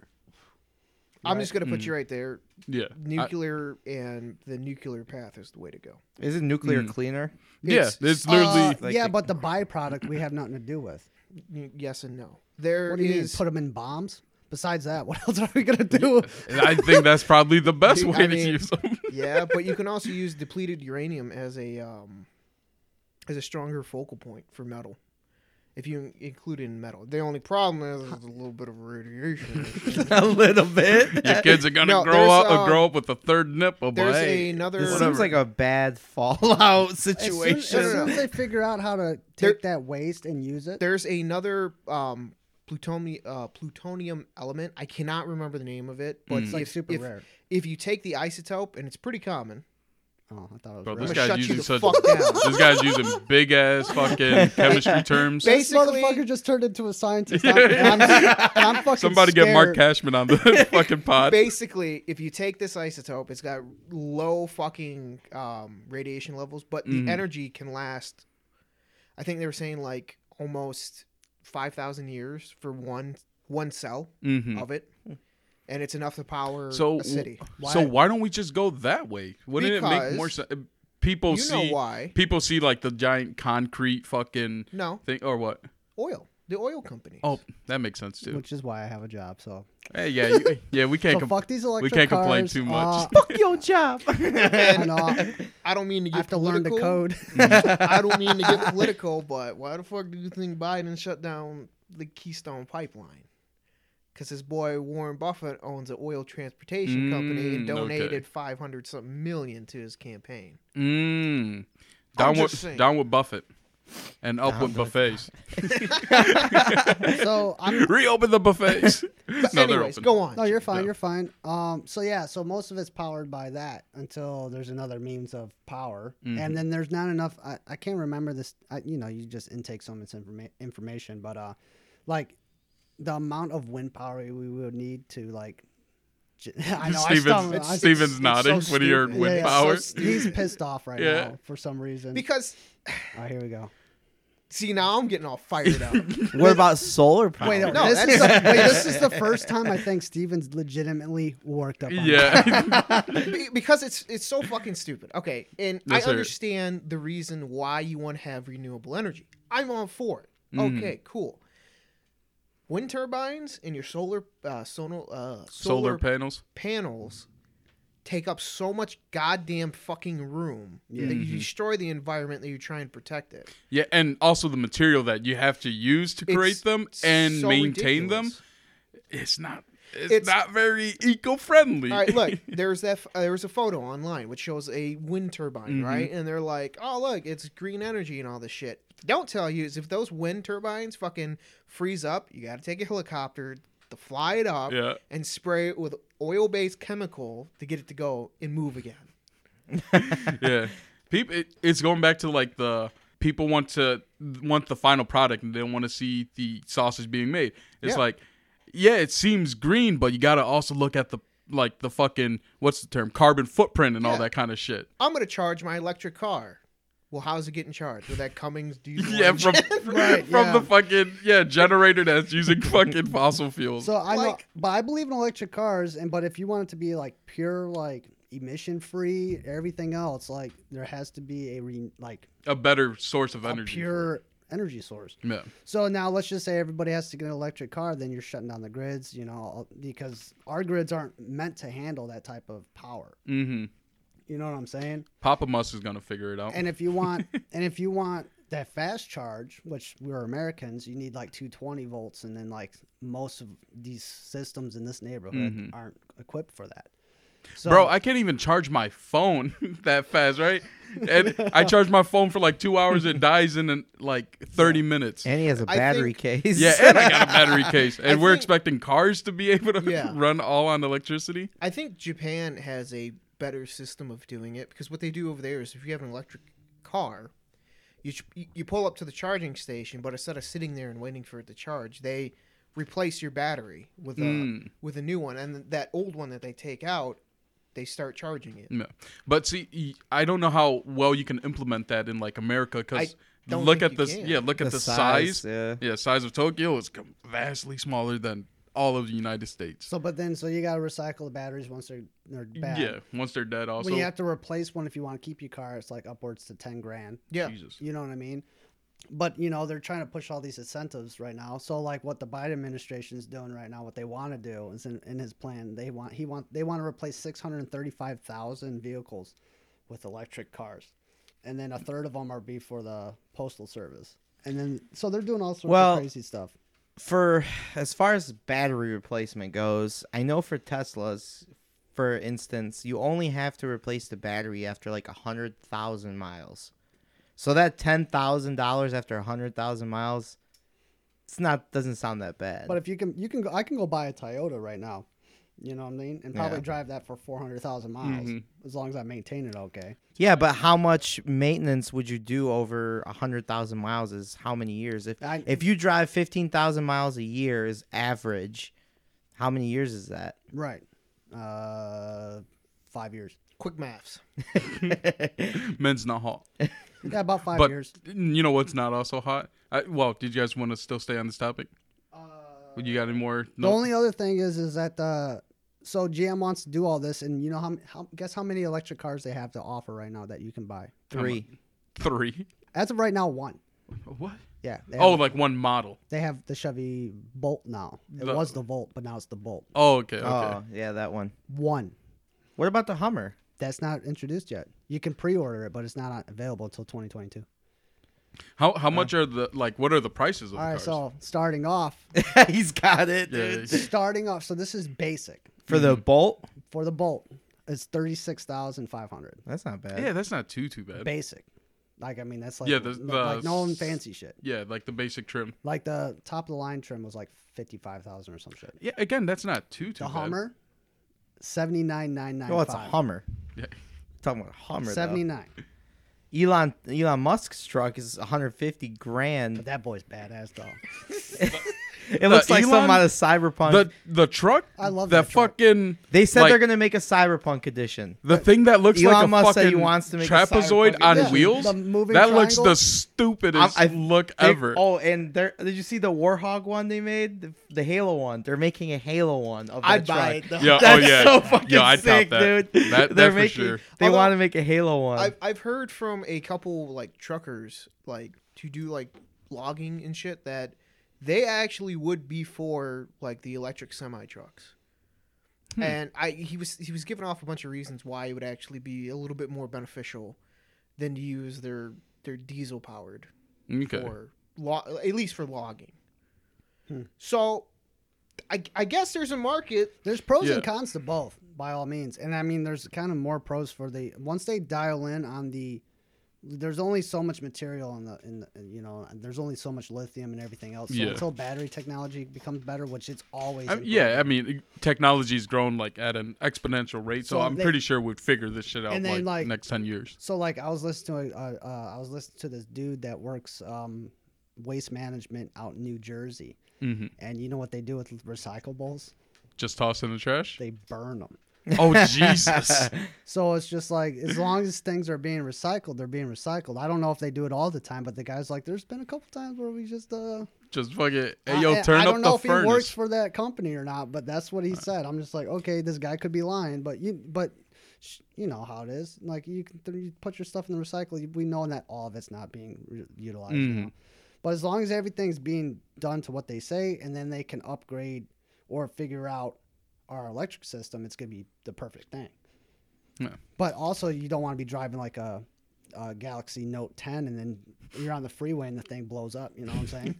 S2: I'm
S3: Right.
S2: just gonna put
S1: Mhm.
S2: you right there.
S1: Yeah. I-
S2: Nuclear and the nuclear path is the way to go.
S4: Isn't nuclear
S1: Mm.
S4: cleaner?
S1: yeah.
S2: It's-
S1: It's literally.
S3: Uh,
S4: like
S3: yeah,
S4: the-
S3: but the byproduct we have nothing to do with.
S2: Y- Yes and no. There
S3: What do you
S2: is-
S3: mean? Put them in bombs? Besides that, what else are we gonna do?
S1: I think that's probably the best
S2: Dude,
S1: way
S2: I
S1: to
S2: mean-
S1: use them.
S2: yeah, but you can also use depleted uranium as a um, as a stronger focal point for metal. If you include it in metal, the only problem is there's a little bit of radiation.
S4: A little bit.
S1: Your kids are gonna
S2: No,
S1: grow
S2: there's,
S1: up, uh,
S2: um,
S1: grow up with a third nipple. But
S2: There's
S1: hey,
S2: another.
S4: This
S1: Whatever.
S4: seems like a bad fallout
S3: As soon, as
S4: situation.
S3: soon as they figure out how to take that waste and use it,
S2: There's another um, plutonium uh, plutonium element. I cannot remember the name of it, but
S1: Mm.
S3: it's like
S2: if,
S3: super
S2: if,
S3: rare.
S2: if you take the isotope, and it's pretty common,
S3: Oh, I thought it was
S1: Bro,
S3: real.
S1: this
S2: I'm gonna
S1: guy's
S2: shut you
S1: using
S2: the
S1: such.
S2: fuck down.
S1: This guy's using big ass fucking chemistry terms.
S2: Ba-
S3: This
S2: Basically-
S3: motherfucker just turned into a scientist. I'm, and I'm, and I'm fucking
S1: Somebody
S3: scared.
S1: get Mark Cashman on the fucking pod.
S2: Basically, if you take this isotope, it's got low fucking um, radiation levels, but the
S1: Mhm.
S2: energy can last. I think they were saying like almost five thousand years for one one cell
S1: hmm
S2: of it, and it's enough to power
S1: So,
S2: a city.
S1: so why don't we just go that way? Wouldn't it make more
S2: Because
S1: sense? People
S2: You
S1: see.
S2: know why?
S1: People see like the giant concrete fucking
S2: No,
S1: thing, or what?
S2: oil. The oil companies.
S1: Oh, that makes sense too.
S3: Which is why I have a job. So,
S1: Hey, yeah, you, yeah, we can't.
S3: so
S1: com-
S3: fuck these electric
S1: can't complain
S3: cars.
S1: too much.
S3: Uh,
S4: Fuck your job.
S3: I
S2: And
S3: know.
S2: I don't mean to
S3: I
S2: get
S3: have to learn the
S2: political.
S3: code.
S2: I don't mean to get political, but why the fuck do you think Biden shut down the Keystone Pipeline? Because his boy Warren Buffett owns an oil transportation company and
S1: Mm, okay.
S2: donated five hundred something million to his campaign.
S1: Mm.
S2: I'm
S1: Down
S2: just
S1: with
S2: saying.
S1: down with Buffett, and up
S4: Down
S1: with
S4: with
S1: buffets.
S3: So I'm
S1: Reopen the buffets.
S2: But
S1: no, they're
S2: anyways,
S1: open.
S2: go on.
S3: No, you're fine.
S1: Yeah.
S3: You're fine. Um, so yeah, so most of it's powered by that until there's another means of power,
S1: Mhm.
S3: and then there's not enough. I, I can't remember this. I, you know, you just intake so much informa- information, but uh, like the amount of wind power we would need to like. j- I know. I
S1: Steven's,
S3: stumbled- I-
S1: Steven's
S2: it's
S1: nodding
S2: so
S1: when he heard
S2: stupid.
S1: wind
S3: yeah, yeah,
S1: power.
S3: so he's pissed off right
S1: Yeah.
S3: now for some reason.
S2: Because
S3: Oh, here we go.
S2: see, now I'm getting all fired up.
S4: What about solar power?
S3: Wait, no,
S2: No,
S3: this,
S2: that's-
S3: is the, wait, this is the first time I think Steven's legitimately worked up. On
S1: Yeah.
S2: Be- because it's it's so fucking stupid. Okay, and
S1: Let's
S2: I
S1: hear it.
S2: understand the reason why you want to have renewable energy. I'm all for it.
S1: Mhm.
S2: Okay, cool. Wind turbines and your solar uh, solar, uh, solar
S1: Solar panels.
S2: panels take up so much goddamn fucking room
S3: Yeah.
S2: that you
S1: Mhm.
S2: destroy the environment that you're trying to protect it.
S1: Yeah, and also the material that you have to use to create
S2: It's
S1: them and
S2: so
S1: maintain
S2: ridiculous.
S1: them. It's not. It's,
S2: It's-
S1: not very eco-friendly.
S2: All right, look, there's that. Uh, there was a photo online which shows a wind turbine,
S1: Mhm.
S2: right? And they're like, "Oh, look, it's green energy and all this shit." Don't tell you is if those wind turbines fucking freeze up, you got to take a helicopter to fly it up
S1: Yeah.
S2: and spray it with oil-based chemical to get it to go and move again.
S1: Yeah. People. It, it's going back to like the people want to want the final product and they don't want to see the sausage being made. It's
S2: Yeah.
S1: like, yeah, it seems green, but you got to also look at the like the fucking what's the term carbon footprint and all
S2: Yeah.
S1: that kind of shit.
S2: I'm gonna charge my electric car. Well, how's it getting charged? With that Cummins diesel
S1: Yeah, from
S2: engine?
S3: Right,
S1: from
S3: yeah.
S1: the fucking yeah generator that's using fucking fossil fuels.
S3: So I know,
S2: Like-
S3: but I believe in electric cars, and but if you want it to be like pure, like emission free, everything else, like there has to be a re, like
S1: A better source of
S3: a
S1: energy.
S3: pure energy source.
S1: Yeah.
S3: So now let's just say everybody has to get an electric car, then you're shutting down the grids, you know, because our grids aren't meant to handle that type of power.
S1: Mm-hmm.
S3: You know what I'm saying?
S1: Papa Musk is gonna figure it out.
S3: And if you want, and if you want that fast charge, which we're Americans, you need like two hundred twenty volts, and then like most of these systems in this neighborhood
S1: Mhm.
S3: aren't equipped for that. So,
S1: Bro, I can't even charge my phone that fast, right? And I charge my phone for like two hours. It dies in an, like thirty minutes.
S4: And he has a
S2: I
S4: battery
S2: think-
S4: case.
S1: Yeah, and I got a battery case. And
S2: I
S1: we're
S2: think-
S1: expecting cars to be able to
S2: Yeah.
S1: run all on electricity.
S2: I think Japan has a better system of doing it because what they do over there is if you have an electric car, you ch- you pull up to the charging station, but instead of sitting there and waiting for it to charge, they replace your battery with a
S1: Mm.
S2: with a new one, and that old one that they take out, they start charging it.
S1: Yeah. But see, y- I don't know how well you can implement that in like America because
S2: I don't
S1: look
S2: think
S1: at
S2: you
S1: this.
S2: can.
S1: Yeah, look
S4: The
S1: at the
S4: size,
S1: size.
S4: yeah.
S1: Yeah, size of Tokyo is com- vastly smaller than all of the United States.
S3: so but then so you got to recycle the batteries once they're they're bad.
S1: Yeah, once they're dead, also.
S3: When you have to replace one, if you want to keep your car, it's like upwards to ten grand.
S2: Yeah,
S1: Jesus.
S3: You know what I mean? But you know they're trying to push all these incentives right now. So like what the Biden administration is doing right now, what they want to do is in, in his plan. They want he want they want to replace six hundred thirty-five thousand vehicles with electric cars, and then a third of them are be for the postal service. And then so they're doing all sorts
S4: Well,
S3: of crazy stuff.
S4: For as far as battery replacement goes, I know for Teslas, for instance, you only have to replace the battery after like a hundred thousand miles. So that ten thousand dollars after a hundred thousand miles, it's not doesn't sound that bad.
S3: But if you can, you can go. I can go buy a Toyota right now, You know what I mean? And probably
S4: Yeah.
S3: drive that for four hundred thousand miles
S1: Mhm.
S3: as long as I maintain it okay.
S4: Yeah, but how much maintenance would you do over a hundred thousand miles? Is how many years? If
S3: I,
S4: if you drive fifteen thousand miles a year is average, how many years is that?
S3: right. Uh, five years.
S2: Quick maths.
S1: Men's not hot.
S3: Yeah, about five
S1: But
S3: years.
S1: you know what's not also hot? I, well, did you guys want to still stay on this topic?
S3: Uh,
S1: You got any more?
S3: The only other thing is, is that uh, so G M wants to do all this, and you know how, how guess how many electric cars they have to offer right now that you can buy?
S4: Three.
S1: Three.
S3: As of right now, one.
S1: What?
S3: Yeah. They
S1: Oh,
S3: have,
S1: like one model.
S3: they have the Chevy Bolt now. It
S1: The-
S3: was the Volt, but now it's the Bolt.
S1: Oh, okay, okay.
S4: Oh, yeah, that one.
S3: One.
S4: What about the Hummer?
S3: That's not introduced yet. You can pre-order it, but it's not available until twenty twenty-two.
S1: How how much are the like? What are the prices of
S3: All
S1: the
S3: right,
S1: cars?
S3: so starting off,
S4: He's got it,
S1: Yeah,
S4: dude.
S1: yeah.
S3: starting off. So this is basic
S4: For the Bolt,
S3: for the Bolt. It's thirty-six thousand five hundred.
S4: that's not bad.
S1: yeah, that's not too too bad.
S3: Basic. Like I mean, that's like
S1: Yeah, the-
S3: no,
S1: the
S3: like no
S1: s-
S3: fancy shit.
S1: Yeah, like the basic trim.
S3: Like the top of the line trim was like fifty-five thousand or some shit.
S1: Yeah, again, that's not too too
S3: The
S1: bad.
S3: Hummer, seventy-nine nine nine.
S4: Oh, it's a Hummer.
S1: Yeah.
S4: Talking about Hummer. though.
S3: seventy-nine.
S4: Elon Elon Musk's truck is one hundred fifty
S3: But
S4: grand.
S3: that boy's badass though.
S4: It looks like
S1: Elon-
S4: something out of Cyberpunk.
S1: The the truck.
S3: I love
S1: that
S3: that truck.
S1: fucking.
S4: they said
S1: like-
S4: they're gonna make a Cyberpunk edition.
S1: The thing that looks
S4: Elon
S1: like a
S4: Musk said
S1: fucking
S4: he wants to make a
S1: trapezoid
S4: cyberpunk
S1: on
S3: edition.
S1: wheels.
S3: The moving
S1: That looks
S3: triangle?
S1: the stupidest
S4: I'm- I
S1: look
S4: They-
S1: ever.
S4: Oh, and there did you see the Warhog one they made? The, the Halo one. They're making a Halo one of that
S2: I'd
S4: truck.
S2: buy it, though.
S1: Yeah, oh
S4: That's
S1: yeah,
S4: so fucking
S1: yeah, I'd
S4: sick,
S1: top that.
S4: dude.
S1: That,
S4: They're
S1: that for
S4: making,
S1: sure.
S4: They
S2: Although,
S4: want to make a Halo one.
S2: I've I've heard from a couple like truckers like to do like logging and shit that they actually would be for like the electric semi trucks.
S1: Hmm.
S2: And I he was he was giving off a bunch of reasons why it would actually be a little bit more beneficial than to use their their diesel powered
S1: Okay.
S2: for lo- at least for logging.
S3: Hmm.
S2: So I I guess there's a market.
S3: There's pros
S1: Yeah.
S3: and cons to both, by all means. And I mean, there's kind of more pros for the once they dial in on the. There's only so much material in the in the, you know. There's only so much lithium and everything else. So
S1: Yeah.
S3: until battery technology becomes better, which it's always.
S1: I, yeah, I mean, technology's grown like at an exponential rate, so,
S3: So
S1: I'm
S3: they-
S1: pretty sure we'd figure this shit out
S3: And
S1: like,
S3: then, like-
S1: next ten years.
S3: So like I was listening to a, uh, uh, I was listening to this dude that works um, waste management out in New Jersey,
S1: hmm
S3: and you know what they do with recyclables?
S1: Just toss in the trash.
S3: They burn them.
S1: Oh Jesus!
S3: So it's just like as long as things are being recycled, they're being recycled. I don't know if they do it all the time, but the guy's like, there's been a couple times where we just uh.
S1: Just fuck it. Hey
S3: I-
S1: yo,
S3: I,
S1: turn
S3: I
S1: up
S3: don't know
S1: the
S3: if he works
S1: furnace.
S3: for that company or not, but that's what he said. I'm just like, okay, this guy could be lying, but you, but sh- you know how it is. Like you can th- you put your stuff in the recycle. We know that all of it's not being re- utilized. You
S1: Mhm.
S3: know? But as long as everything's being done to what they say, and then they can upgrade or figure out our electric system, it's gonna be the perfect thing.
S1: Yeah.
S3: But also, you don't want to be driving like a, a Galaxy Note ten, and then you're on the freeway and the thing blows up. You know what I'm saying?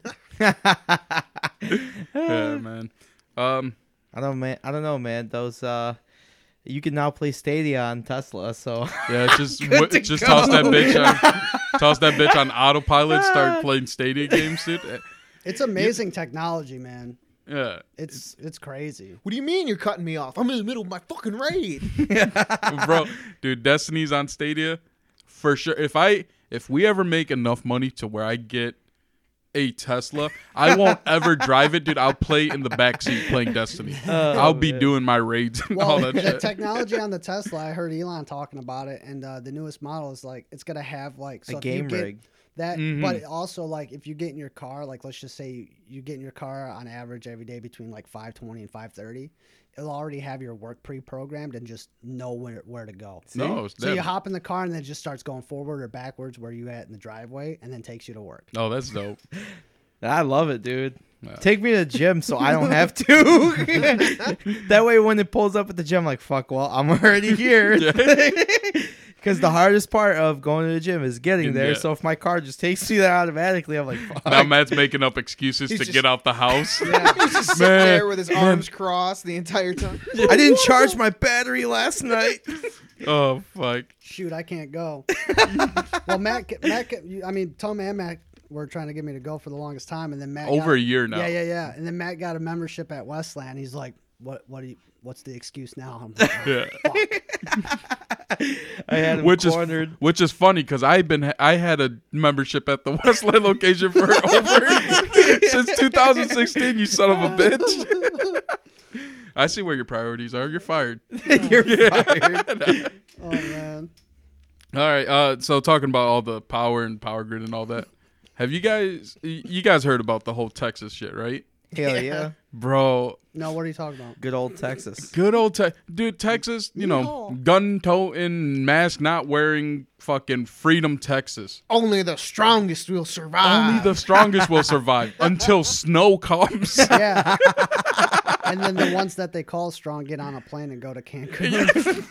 S1: Yeah, man. Um,
S4: I don't man. I don't know, man. Those uh, you can now play Stadia on Tesla. So
S1: yeah, just
S4: Good
S1: w-
S4: to
S1: just
S4: go.
S1: toss that bitch on, toss that bitch on autopilot. Start playing Stadia games, dude. Uh,
S3: It's amazing technology, man.
S1: Yeah,
S3: It's it's crazy.
S2: What do you mean you're cutting me off? I'm in the middle of my fucking raid.
S1: bro, dude. Destiny's on Stadia for sure. If I if we ever make enough money to where I get a Tesla, I won't ever drive it, dude. I'll play in the backseat playing Destiny. I'll be
S4: man.
S1: doing my raids and
S3: Well,
S1: all that
S3: the
S1: shit.
S3: technology on the Tesla, I heard Elon talking about it, and uh, the newest model is like it's gonna have like so
S4: a
S3: if you
S4: game
S3: get
S4: rig.
S3: that,
S1: Mhm.
S3: but also like if you get in your car, like let's just say you, you get in your car on average every day between like five twenty and five thirty, it'll already have your work pre-programmed and just know where where to go.
S1: No, it's
S3: So you
S1: dead.
S3: hop in the car and then it just starts going forward or backwards where you at in the driveway, and then takes you to work.
S1: Oh, that's dope.
S4: I love it, dude.
S1: Yeah.
S4: Take me to the gym so I don't have to. That way, when it pulls up at the gym, I'm like, fuck, well, I'm already here. Because the hardest part of going to the gym is getting there.
S1: Yeah.
S4: So if my car just takes me there automatically, I'm like, fuck.
S1: Now Matt's making up excuses
S2: He's
S1: to
S2: just-
S1: get out the house.
S3: Yeah.
S2: He's just sitting
S1: Man,
S2: there with his arms crossed the entire time.
S4: I didn't charge my battery last night.
S1: Oh fuck.
S3: Shoot, I can't go. Well, Matt, Matt, you- I mean, Tom and Matt were trying to get me to go for the longest time, and then Matt
S1: Over
S3: got,
S1: a year now.
S3: Yeah, yeah, yeah. And then Matt got a membership at Westland. He's like, "What? What do you? what's the excuse now? I'm like, oh,
S1: Yeah.
S3: fuck.
S4: I had him
S1: Which is
S4: cornered.
S1: which is funny because I've been I had a membership at the Westland location for over since two thousand sixteen. You son of a bitch. I see where your priorities are. You're fired.
S4: You're fired.
S3: Oh man.
S1: All right. Uh, so talking about all the power and power grid and all that, have you guys you guys heard about the whole Texas shit, right?
S4: Hell yeah.
S1: Bro,
S3: No, what are you talking about?
S4: Good old Texas.
S1: good old te- dude, Texas. You know,
S3: Yeehaw.
S1: gun toting, mask not wearing, fucking freedom, Texas.
S2: Only the strongest will survive.
S1: Only the strongest will survive until snow comes.
S3: Yeah. And then the ones that they call strong get on a plane and go to Cancun.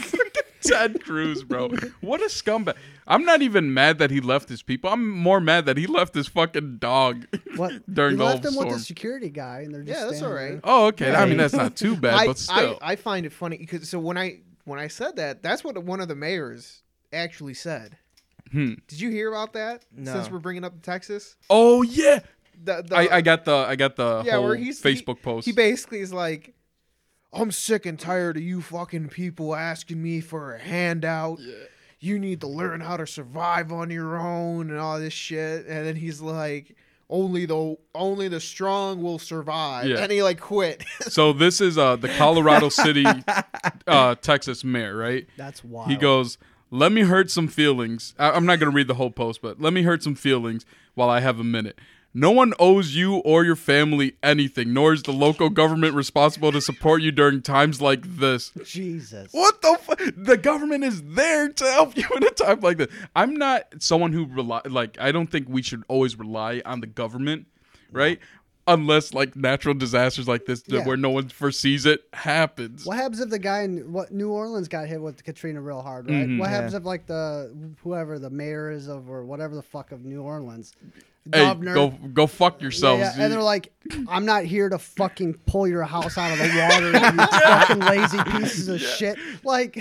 S1: Ted Cruz, bro. What a scumbag. I'm not even mad that he left his people. I'm more mad that he left his fucking dog
S3: What?
S1: during
S3: he
S1: the whole
S3: left them with
S1: storm.
S3: the security guy, and they're just
S2: Yeah, that's
S3: standing
S2: all right.
S3: there.
S1: Oh, okay. I mean,
S4: Yeah.
S1: that's not too bad,
S2: I,
S1: but still.
S2: I, I find it funny because so when I when I said that, that's what one of the mayors actually said.
S1: Hmm.
S2: Did you hear about that?
S4: No.
S2: Since we're bringing up Texas,
S1: Oh, yeah.
S2: the, the,
S1: I, I got the I got the
S2: yeah,
S1: whole
S2: where he's
S1: Facebook
S2: he,
S1: post.
S2: He basically is like, I'm sick and tired of you fucking people asking me for a handout.
S1: Yeah.
S2: You need to learn how to survive on your own and all this shit. And then he's like, only the only the strong will survive.
S1: Yeah.
S2: And he like quit.
S1: So this is uh the Colorado City, uh, Texas mayor, right?
S3: That's wild.
S1: He goes, let me hurt some feelings. I- I'm not going to read the whole post, but let me hurt some feelings while I have a minute. No one owes you or your family anything, nor is the local government responsible to support you during times like this.
S3: Jesus.
S1: What the fu- The government is there to help you in a time like this. I'm not someone who rely, like, I don't think we should always rely on the government, right? Unless, like, natural disasters like this,
S3: Yeah.
S1: where no one foresees it, happens.
S3: What happens if the guy in what New Orleans got hit with Katrina real hard, right?
S1: Mhm.
S3: What happens
S4: Yeah.
S3: if like the whoever the mayor is of or whatever the fuck of New Orleans,
S1: Hey,
S3: governor,
S1: go go fuck
S3: yeah,
S1: yourselves.
S3: yeah, and they're like, I'm not here to fucking pull your house out of the water, you fucking lazy pieces of shit. Like,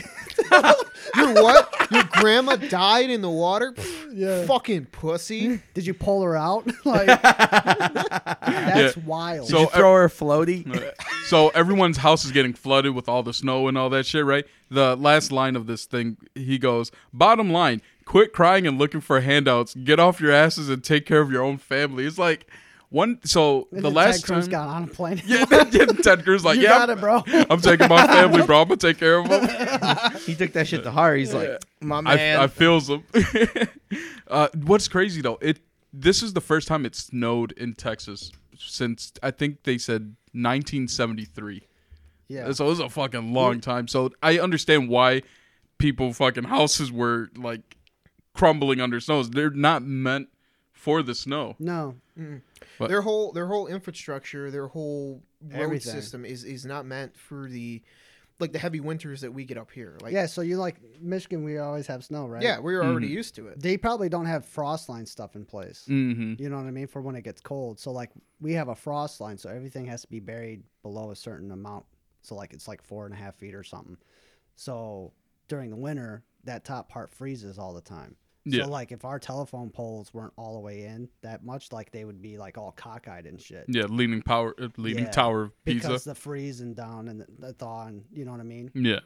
S2: Your what? Your grandma died in the water?
S3: Yeah.
S2: Fucking pussy.
S3: did you pull her out? Like, that's
S1: Yeah.
S3: wild.
S4: Did
S1: So
S4: you throw her a floaty?
S1: So everyone's house is getting flooded with all the snow and all that shit, right? The last line of this thing, he goes, bottom line, quit crying and looking for handouts. Get off your asses and take care of your own family. It's like one. So
S3: And
S1: the
S3: then
S1: last
S3: Ted Cruz
S1: time,
S3: got on a plane.
S1: yeah, yeah, Ted Cruz like,
S3: you
S1: yeah,
S3: got it, bro.
S1: I'm taking my family, bro. I'm gonna take care of them.
S4: He took that shit to heart. He's like, my
S1: I,
S4: man.
S1: I feels them. uh, what's crazy though, it this is the first time it snowed in Texas since I think they said nineteen seventy-three.
S3: Yeah.
S1: So it was a fucking long time. So I understand why people fucking houses were like crumbling under snows. They're not meant for the snow.
S3: No.
S1: But-
S2: Their whole their whole infrastructure, their whole road
S3: Everything.
S2: system is is not meant for the like the heavy winters that we get up here. Like
S3: Yeah, so you like Michigan, we always have snow, right?
S2: yeah, we're already
S1: Mhm.
S2: used to it.
S3: They probably don't have frost line stuff in place.
S1: Mm-hmm.
S3: You know what I mean? For when it gets cold. So like we have a frost line, so everything has to be buried below a certain amount. So like it's like four and a half feet or something. So during the winter, that top part freezes all the time.
S1: Yeah.
S3: So like if our telephone poles weren't all the way in that much, like they would be like all cockeyed and shit.
S1: Yeah, leaning power, uh, leaning
S3: Yeah,
S1: tower of Pisa.
S3: Because the freezing down and the, the thaw and you know what I mean?
S1: Yeah.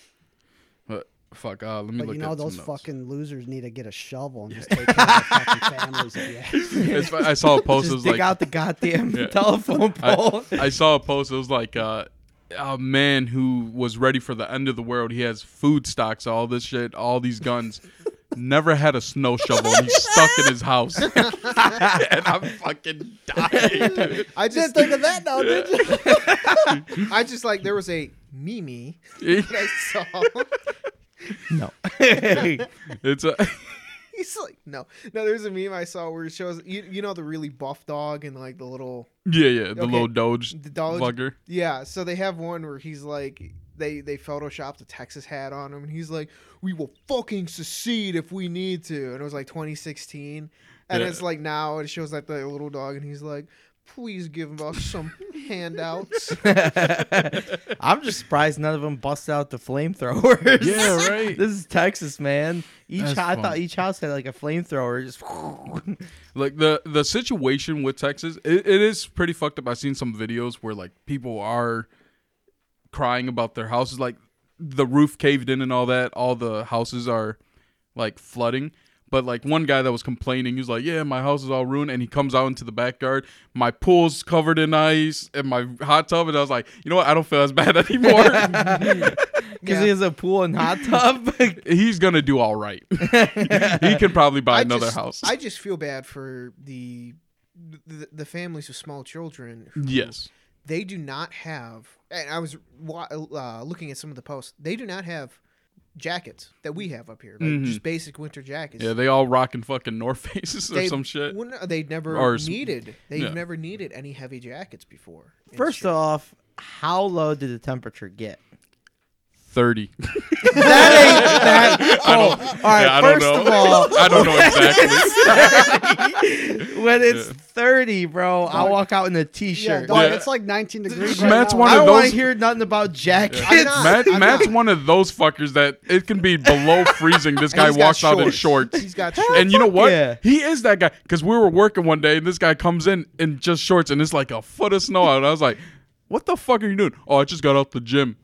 S1: But fuck, uh, let me
S3: But
S1: look
S3: you know
S1: at
S3: those
S1: some notes.
S3: fucking losers need to get a shovel and just take care of their fucking families. Yeah.
S1: It's fu- I saw a post. It
S4: Just
S1: was
S4: dig
S1: like
S4: out the goddamn
S1: Yeah.
S4: telephone pole.
S1: I, I saw a post. It was like uh, a man who was ready for the end of the world. He has food stocks, all this shit, all these guns. Never had a snow shovel. And he's stuck in his house, and I'm fucking dying. Dude.
S2: I
S3: Didn't
S2: just
S3: think of that now, did you?
S2: I just like there was a meme
S1: Yeah.
S2: that I saw.
S4: No.
S1: It's a
S2: He's like, no, no. There's a meme I saw where it shows you, you know, the really buff dog and like the little
S1: yeah, yeah. The
S2: Okay.
S1: little Doge
S2: the dog.
S1: fucker.
S2: Yeah, so they have one where he's like, they they photoshopped a Texas hat on him, and he's like, "We will fucking secede if we need to." And it was like twenty sixteen, and
S1: Yeah.
S2: it's like now it shows like the little dog, and he's like, "Please give us some handouts."
S4: I'm just surprised none of them busted out the flamethrowers.
S1: Yeah, right.
S4: This is Texas, man. Each
S1: That's
S4: ho- I
S1: fun.
S4: thought each house had like a flamethrower. Just
S1: Like the the situation with Texas, it, it is pretty fucked up. I've seen some videos where like people are crying about their houses, like the roof caved in and all that. All the houses are like flooding. But like one guy that was complaining, he was like, "Yeah, my house is all ruined," and he comes out into the backyard. My pool's covered in ice and my hot tub, and I was like, "You know what? I don't feel as bad anymore."
S4: Because
S2: Yeah.
S4: he has a pool and hot tub.
S1: He's gonna do all right. He can probably buy
S2: I
S1: another
S2: just,
S1: house.
S2: I just feel bad for the, the the families with small children. Who,
S1: Yes.
S2: they do not have. And I was wa- uh, looking at some of the posts. They do not have jackets that we have up here, like
S1: Mhm.
S2: just basic winter jackets.
S1: Yeah, they all rocking fucking North Faces or
S2: They
S1: some shit.
S2: wouldn't- They never
S1: Or s-
S2: needed. They've
S1: yeah.
S2: never needed any heavy jackets before. It's
S4: First
S2: true.
S4: off, how low did the temperature get?
S1: Thirty.
S4: That ain't that cold. All right,
S1: Yeah, I don't
S4: first
S1: know.
S4: of all,
S1: I don't know exactly.
S4: when it's
S1: Yeah.
S4: thirty, bro, I'll walk out in a
S3: Yeah,
S4: t-shirt.
S3: dog,
S1: Yeah.
S3: it's like nineteen degrees right
S1: Matt's
S3: now.
S1: one
S4: I
S1: of
S4: don't want
S1: those-
S4: to hear nothing about jackets.
S2: I'm not.
S1: Matt,
S2: I'm
S1: Matt's
S2: not.
S1: one of those fuckers that it can be below freezing. This
S2: And
S1: guy
S2: he's got
S1: walks out in shorts.
S2: He's got shorts.
S1: And you know what?
S4: yeah.
S1: He is that guy. Because we were working one day and this guy comes in in just shorts and it's like a foot of snow out. And I was like, "What the fuck are you doing?" "Oh, I just got out the gym."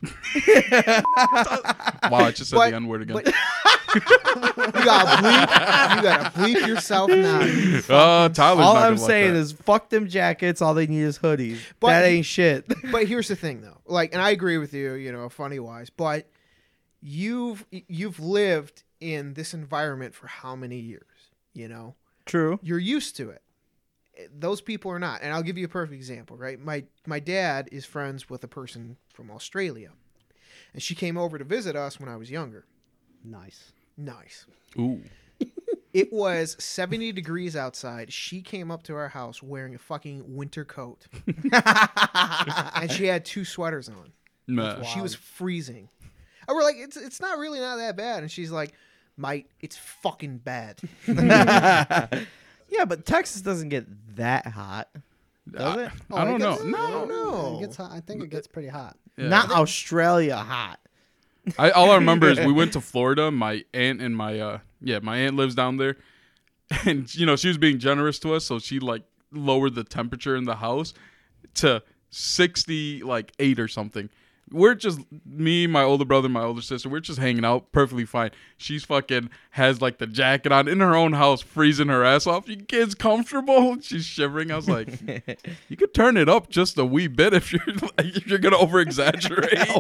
S1: Wow, I just said
S2: But-
S1: the N word again.
S2: but- you gotta bleep. You gotta bleep yourself now. you
S1: Uh, Tyler's
S4: All
S1: not
S4: I'm
S1: gonna like
S4: saying
S1: that.
S4: is, fuck them jackets. All they need is hoodies.
S2: But-
S4: that ain't shit.
S2: But here's the thing, though. Like, and I agree with you. You know, funny wise, but you've you've lived in this environment for how many years? You know,
S4: True.
S2: you're used to it. Those people are not. And I'll give you a perfect example. Right, my my dad is friends with a person from Australia, and she came over to visit us when I was younger.
S3: Nice.
S2: Nice.
S1: Ooh.
S2: It was seventy degrees outside. She came up to our house wearing a fucking winter coat, and she had two sweaters on.
S1: Nah.
S2: She was freezing. And we're like, it's it's not really not that bad. And she's like, "Mate, it's fucking bad."
S4: Yeah, but Texas doesn't get that hot, does it?
S3: Oh,
S1: I
S3: it
S1: don't know.
S3: gets-
S1: No.
S2: I don't know.
S3: It gets hot. I think it gets pretty hot.
S1: Yeah.
S4: Not Australia hot.
S1: I, all I remember is we went to Florida. My aunt and my uh yeah, my aunt lives down there, and you know she was being generous to us, so she like lowered the temperature in the house to sixty like eight or something. We're just me, my older brother, my older sister. We're just hanging out, perfectly fine. She's fucking has like the jacket on in her own house, freezing her ass off. You kids comfortable? She's shivering. I was like, you could turn it up just a wee bit if you're like, if you're gonna over exaggerate.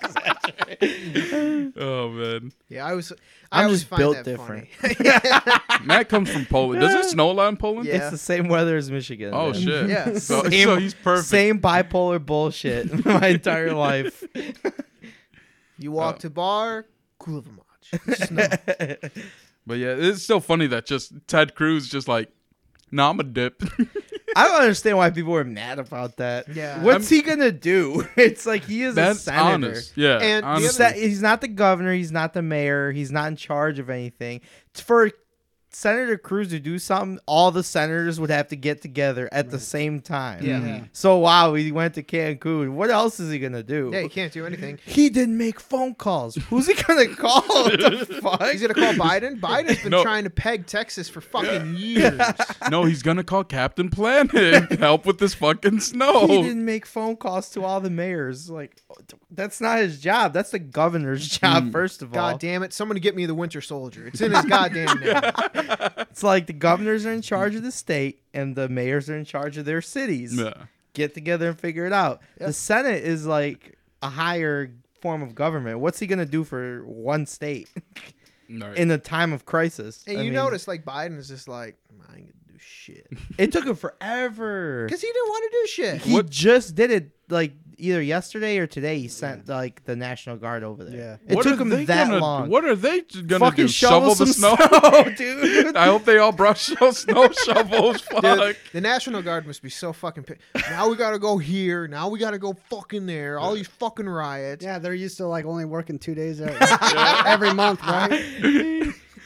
S1: Oh man.
S2: Yeah, I was. I
S4: I'm
S2: always
S4: just
S2: find
S4: built
S2: that
S4: different.
S2: funny.
S1: Matt comes from Poland. Does it snow a lot in Poland?
S2: Yeah.
S4: It's the same weather as Michigan.
S1: Oh
S4: man.
S1: shit.
S2: Yeah.
S1: So,
S4: Same-
S1: so he's perfect.
S4: Same bipolar bullshit my entire life.
S2: You walk
S1: Oh.
S2: to bar, cool of a much. Snow.
S1: But yeah, it's still funny that just Ted Cruz just like, nah, I'm a dip.
S4: I don't understand why people are mad about that.
S2: Yeah.
S4: What's he gonna do? It's like he is a
S1: That's
S4: senator.
S1: honest. Yeah.
S2: And the
S1: honestly.
S2: other-
S4: Se- he's not the governor. He's not the mayor. He's not in charge of anything. For Senator Cruz to do something, all the senators would have to get together at the same time.
S2: Yeah.
S3: Yeah.
S4: So wow, he went to Cancun. What else is he gonna do?
S2: Yeah, you can't do anything.
S4: He didn't make phone calls. Who's he gonna call? What the fuck?
S2: He's gonna call Biden. Biden's been
S1: No.
S2: trying to peg Texas for fucking years.
S1: No, he's gonna call Captain Planet to help with this fucking snow.
S4: He didn't make phone calls to all the mayors. Like, that's not his job. That's the governor's job,
S1: Mm.
S4: first of all.
S2: God damn it! Someone get me the Winter Soldier. It's in his goddamn name.
S4: It's like the governors are in charge of the state and the mayors are in charge of their cities.
S1: Yeah.
S4: Get together and figure it out.
S2: Yeah.
S4: The Senate is like a higher form of government. What's he gonna do for one state
S1: Right.
S4: in a time of crisis?
S2: And
S4: I
S2: you
S4: mean,
S2: notice, like, Biden is just like, I ain't gonna do shit.
S4: it took him forever.
S2: Because he didn't want to do shit.
S4: He
S1: What-
S4: just did it like either yesterday or today. He sent like the National Guard over there.
S3: Yeah.
S4: It
S1: What
S4: took
S1: are
S4: him
S1: they
S4: that
S1: gonna-
S4: long.
S1: What are they gonna
S4: Fucking
S1: do? Shovel, the
S4: some
S1: snow?
S4: dude.
S1: I hope they all brought snow shovels. Fuck.
S2: Dude, the National Guard must be so fucking pissed. Now we gotta go here. Now we gotta go fucking there. All these fucking riots.
S3: Yeah, they're used to like only working two days every, every month, right?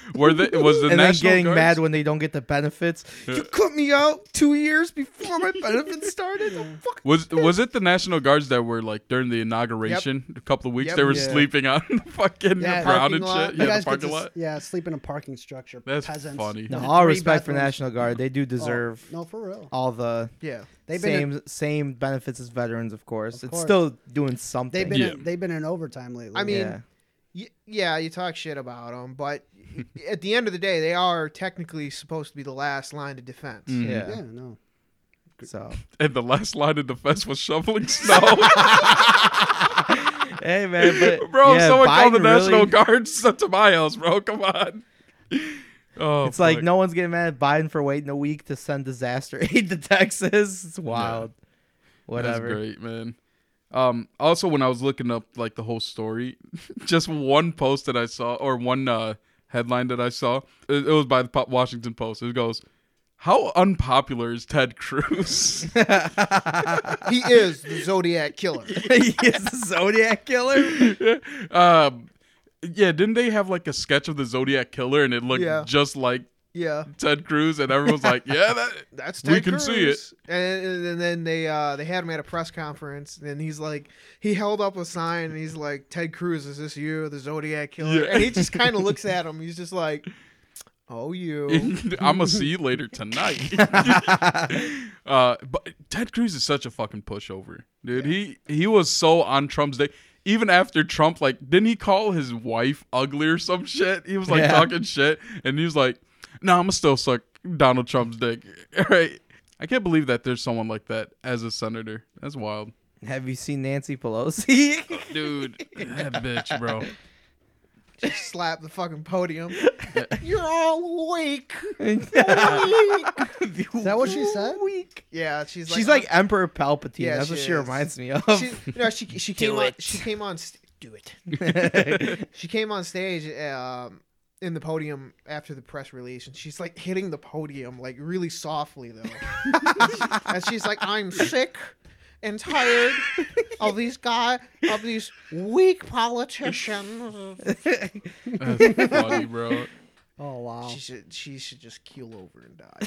S1: Were they, was the
S4: and then
S1: National
S4: getting
S1: Guards?
S4: mad when they don't get the benefits. You cut me out two years before my benefits started. Oh, fuck.
S1: Was was it the National Guards that were like during the inauguration a couple of weeks?
S2: Yep.
S1: They were
S4: Yeah.
S1: sleeping on the fucking
S3: Yeah,
S1: ground
S2: parking
S1: and
S2: lot.
S1: shit.
S3: You
S1: Yeah,
S3: guys
S1: the
S3: get
S1: parking
S3: to s-
S1: lot.
S3: Yeah, sleep in a parking structure.
S1: That's
S3: peasants.
S1: funny.
S4: No,
S3: Three
S4: all respect for
S3: bathrooms.
S4: National Guard. They do
S3: Oh,
S4: deserve
S3: no, for real.
S4: all the
S2: Yeah.
S3: They've been
S4: same same benefits as veterans, of course.
S3: Of
S4: it's
S3: course.
S4: still doing something.
S3: They've been
S1: Yeah.
S3: in, they've been in overtime lately.
S2: I mean,
S4: yeah.
S2: Y- yeah, you talk shit about them, but at the end of the day, they are technically supposed to be the last line of defense.
S1: Mm.
S4: Yeah.
S3: yeah, no.
S4: So
S1: And the last line of defense was shoveling snow.
S4: hey man, but
S1: Bro,
S4: yeah,
S1: someone called the
S4: Biden
S1: National
S4: really-
S1: Guards to my house, bro. Come on. Oh,
S4: It's like
S1: fuck.
S4: no one's getting mad at Biden for waiting a week to send disaster aid to Texas. It's wild. Whatever.
S1: That's great, man. Um, also, when I was looking up like the whole story, just one post that I saw or one uh, headline that I saw, it, it was by the Po- Washington Post. It goes, "How unpopular is Ted Cruz?"
S2: He is the Zodiac killer.
S4: he is the Zodiac killer.
S1: um, yeah, didn't they have like a sketch of the Zodiac killer and it looked
S2: Yeah.
S1: just like
S2: Yeah,
S1: Ted Cruz, and everyone's like, "Yeah, that."
S2: that's
S1: We
S2: Ted
S1: can
S2: Cruz.
S1: see it.
S2: And, and then they uh, they had him at a press conference, and he's like, he held up a sign, and he's like, "Ted Cruz, is this you, the Zodiac killer?"
S1: Yeah.
S2: And he just kind of looks at him. He's just like, "Oh, you."
S1: I'm gonna see you later tonight. uh, but Ted Cruz is such a fucking pushover, dude. He he was so on Trump's day. Even after Trump, like, didn't he call his wife ugly or some shit? He was like
S4: Yeah.
S1: talking shit, and he was like, "No, I'm gonna still suck Donald Trump's dick." All right. I can't believe that there's someone like that as a senator. That's wild,
S4: Have you seen Nancy Pelosi?
S1: dude. That bitch, bro.
S2: Just slap the fucking podium. You're all weak.
S4: Is
S3: that what she said?
S2: Yeah, she's like,
S4: She's like Emperor Palpatine.
S2: Yeah,
S4: That's what
S2: she
S4: she
S2: is.
S4: reminds me of.
S2: she, no, she she came
S4: Do
S2: on.
S4: it.
S2: She came on. St- do it. She came on stage um, in the podium after the press release, and she's like hitting the podium like really softly though, and, she, and she's like, "I'm sick and tired of these guy of these weak politicians."
S1: That's funny, bro.
S3: Oh wow.
S2: She should she should just keel over and die.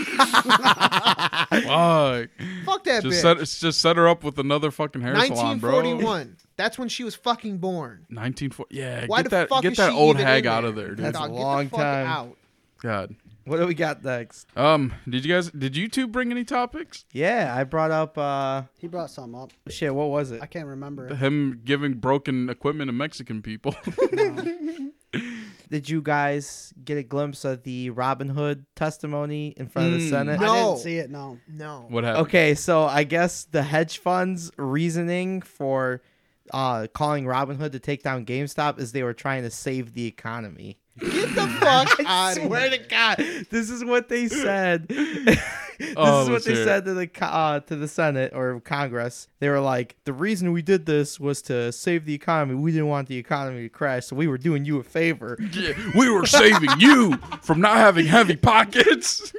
S1: Fuck.
S2: Fuck that
S1: Just
S2: bitch.
S1: set, just set her up with another fucking hair salon, bro.
S2: nineteen forty-one. That's when she was fucking born.
S1: nineteen forty. Yeah,
S2: Why
S1: get
S2: the
S1: that
S2: fuck
S1: get
S2: is
S1: that
S2: she
S1: old
S2: even
S1: hag
S2: in
S1: out
S2: there?
S1: of there, dude.
S4: That's a
S2: Dog, get the
S4: long
S2: fuck
S4: time.
S2: Out.
S1: God.
S4: What do we got next?
S1: Um, did you guys did you two bring any topics?
S4: Yeah, I brought up uh
S3: He brought some up.
S4: shit, what was it?
S3: I can't remember.
S1: Him giving broken equipment to Mexican people.
S3: No.
S4: Did you guys get a glimpse of the Robin Hood testimony in front of the
S1: Mm.
S4: Senate?
S2: No.
S3: I didn't see it. No.
S2: No.
S1: What happened?
S4: Okay, so I guess the hedge fund's reasoning for uh, calling Robin Hood to take down GameStop is they were trying to save the economy.
S2: Get the fuck
S4: I
S2: out of
S4: swear
S2: here.
S4: to God, this is what they said. this
S1: Oh,
S4: is what
S1: let's
S4: they
S1: hear it.
S4: said to the co- uh, to the Senate or Congress. They were like, the reason we did this was to save the economy. We didn't want the economy to crash, so we were doing you a favor.
S1: Yeah, we were saving you from not having heavy pockets.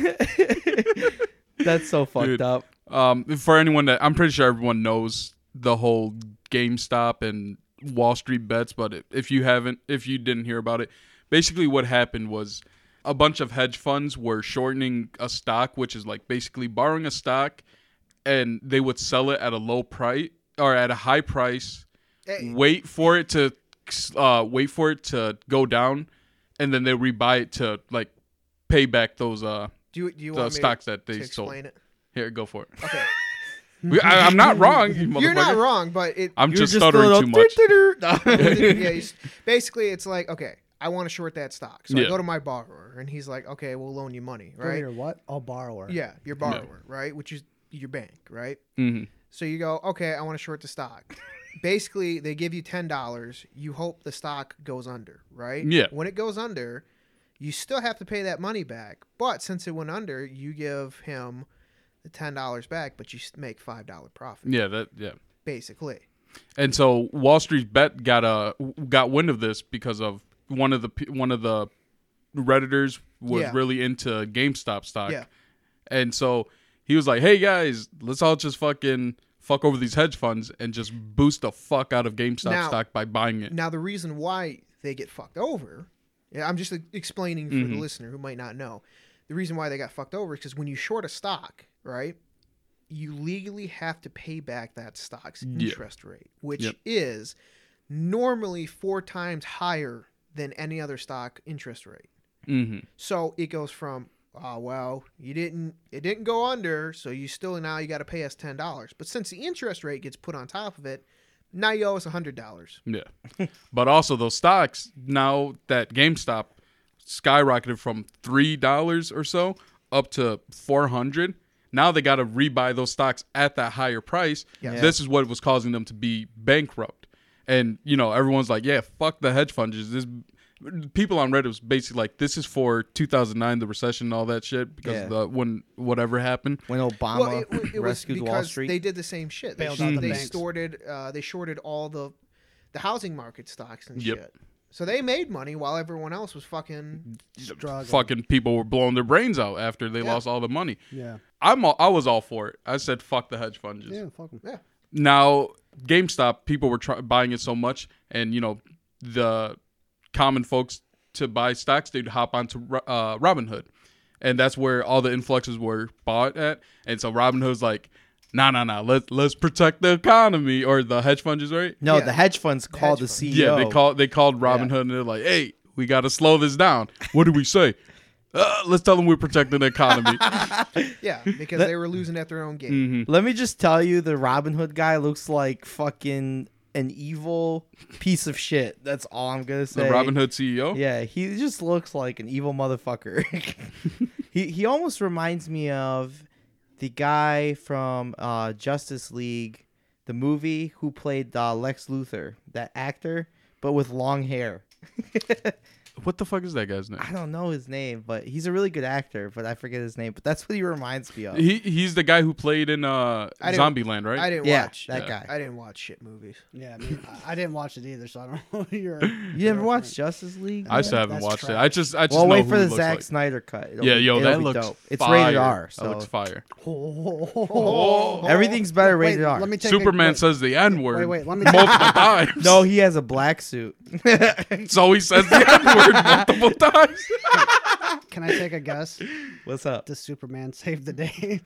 S4: That's so fucked
S1: Dude.
S4: up.
S1: Um, for anyone that I'm pretty sure everyone knows the whole GameStop and Wall Street bets, but if you haven't, if you didn't hear about it, basically what happened was a bunch of hedge funds were shortening a stock, which is like basically borrowing a stock, and they would sell it at a low price or at a high price,
S2: Hey,
S1: wait for it to uh, wait for it to go down, and then they rebuy it to like pay back those uh
S2: do you, do you
S1: the
S2: want me
S1: stocks
S2: to,
S1: that they
S2: to
S1: sold.
S2: explain it?
S1: Here, go for it.
S2: Okay.
S1: We, I, I'm not wrong. You
S2: You're not
S1: motherfucker.
S2: wrong, but it.
S1: I'm
S4: You're
S1: just,
S4: a
S1: stuttering
S4: little
S1: too much.
S2: yeah, you s- basically, it's like, okay, I want to short that stock, so I
S1: Yeah.
S2: go to my borrower, and he's like, okay, we'll loan you money,
S3: Right.
S2: right?
S3: Your what? Oh, borrower.
S2: Yeah, your borrower, right? Which is your bank, right?
S1: hmm
S2: So you go, okay, I want to short the stock. Basically, they give you ten dollars. You hope the stock goes under, right?
S1: Yeah.
S2: When it goes under, you still have to pay that money back. But since it went under, you give him the ten dollars back, but you s- make five dollar profit,
S1: Yeah, that yeah.
S2: basically.
S1: And so Wall Street Bet got a got wind of this because of one of the pe- one of the redditors was
S2: Yeah.
S1: really into GameStop stock.
S2: Yeah.
S1: And so he was like, "Hey guys, let's all just fucking fuck over these hedge funds and just boost the fuck out of GameStop
S2: Now-
S1: stock by buying it."
S2: Now, the reason why they get fucked over Yeah, I'm just like, explaining for
S1: Mhm.
S2: the listener who might not know. The reason why they got fucked over is because when you short a stock, right, you legally have to pay back that stock's
S1: Yeah.
S2: interest rate, which
S1: Yep.
S2: is normally four times higher than any other stock interest rate.
S1: Mm-hmm.
S2: So it goes from, oh, well, you didn't, it didn't go under, so you still now you got to pay us ten dollars. But since the interest rate gets put on top of it, now you owe us one hundred dollars.
S1: Yeah. But also those stocks, now that GameStop skyrocketed from three dollars or so up to four hundred, now they got to rebuy those stocks at that higher price.
S2: Yes.
S1: This is what was causing them to be bankrupt. And, you know, everyone's like, yeah, fuck the hedge funds. This people on Reddit was basically like, this is for two thousand nine, the recession and all that shit, because
S4: Yeah.
S1: of the, when whatever happened.
S4: When Obama
S2: Well, it, it was
S4: rescued
S2: because
S4: Wall Street.
S2: they did the same shit. They,
S3: Bailed
S1: out the
S2: they
S3: banks.
S2: shorted, uh, they shorted all the, the housing market stocks and
S1: Yep.
S2: shit. So they made money while everyone else was fucking.
S3: Struggling.
S1: Fucking people were blowing their brains out after they
S2: Yeah.
S1: lost all the money.
S3: Yeah.
S1: I'm all, I was all for it. I said, fuck the hedge funds.
S3: Yeah. Fuck 'em.
S2: Yeah.
S1: Now, GameStop, people were try- buying it so much, and, you know, the common folks to buy stocks, they'd hop onto uh, Robinhood. And that's where all the influxes were bought at. And so Robinhood's like, nah, nah, nah, let, let's protect the economy. Or the hedge funds, right?
S4: no,
S2: Yeah.
S4: the hedge funds
S2: The
S4: called
S2: hedge
S4: the
S2: fund.
S4: C E O.
S1: Yeah, they, call, they called Robinhood, and they're like, hey, we got to slow this down. What do we say? Uh, let's tell them we're protecting the economy.
S2: Yeah, because they were losing at their own game.
S1: Mm-hmm.
S4: Let me just tell you, the Robin Hood guy looks like fucking an evil piece of shit. That's all I'm gonna
S1: The
S4: say.
S1: Robinhood C E O?
S4: Yeah, he just looks like an evil motherfucker. he he almost reminds me of the guy from uh, Justice League, the movie, who played uh, Lex Luthor, that actor, but with long hair.
S1: What the fuck is that guy's name?
S4: I don't know his name, but he's a really good actor, but I forget his name. But that's what he reminds me of.
S1: He He's the guy who played in uh,
S2: I didn't-
S1: Zombieland, right?
S2: I didn't
S4: yeah,
S2: watch
S4: that
S1: Yeah.
S4: guy.
S2: I didn't watch shit movies.
S3: Yeah. I mean, I, I didn't watch it either, so I don't know. who You're.
S4: You never watched Justice League?
S1: I still haven't
S3: That's
S1: watched it.
S3: trash.
S1: I just, I just
S4: Well,
S1: know
S4: wait
S1: who
S4: for
S1: he
S4: the
S1: looks
S4: Zack
S1: like.
S4: Snyder cut. It'll
S1: Yeah,
S4: be-
S1: yo,
S4: it'll
S1: that
S4: be
S1: looks
S4: dope. It's
S1: fire.
S4: rated R,
S1: That
S4: so
S1: looks fire.
S2: Oh.
S4: everything's better
S3: Wait,
S4: rated R.
S3: Let me take
S1: Superman
S3: a, wait,
S1: says the N word
S3: Wait, wait. Let me.
S1: multiple times.
S4: No, he has a black suit.
S1: So he says the N word multiple times.
S3: Can I take a guess?
S4: What's up?
S3: Does Superman save the day?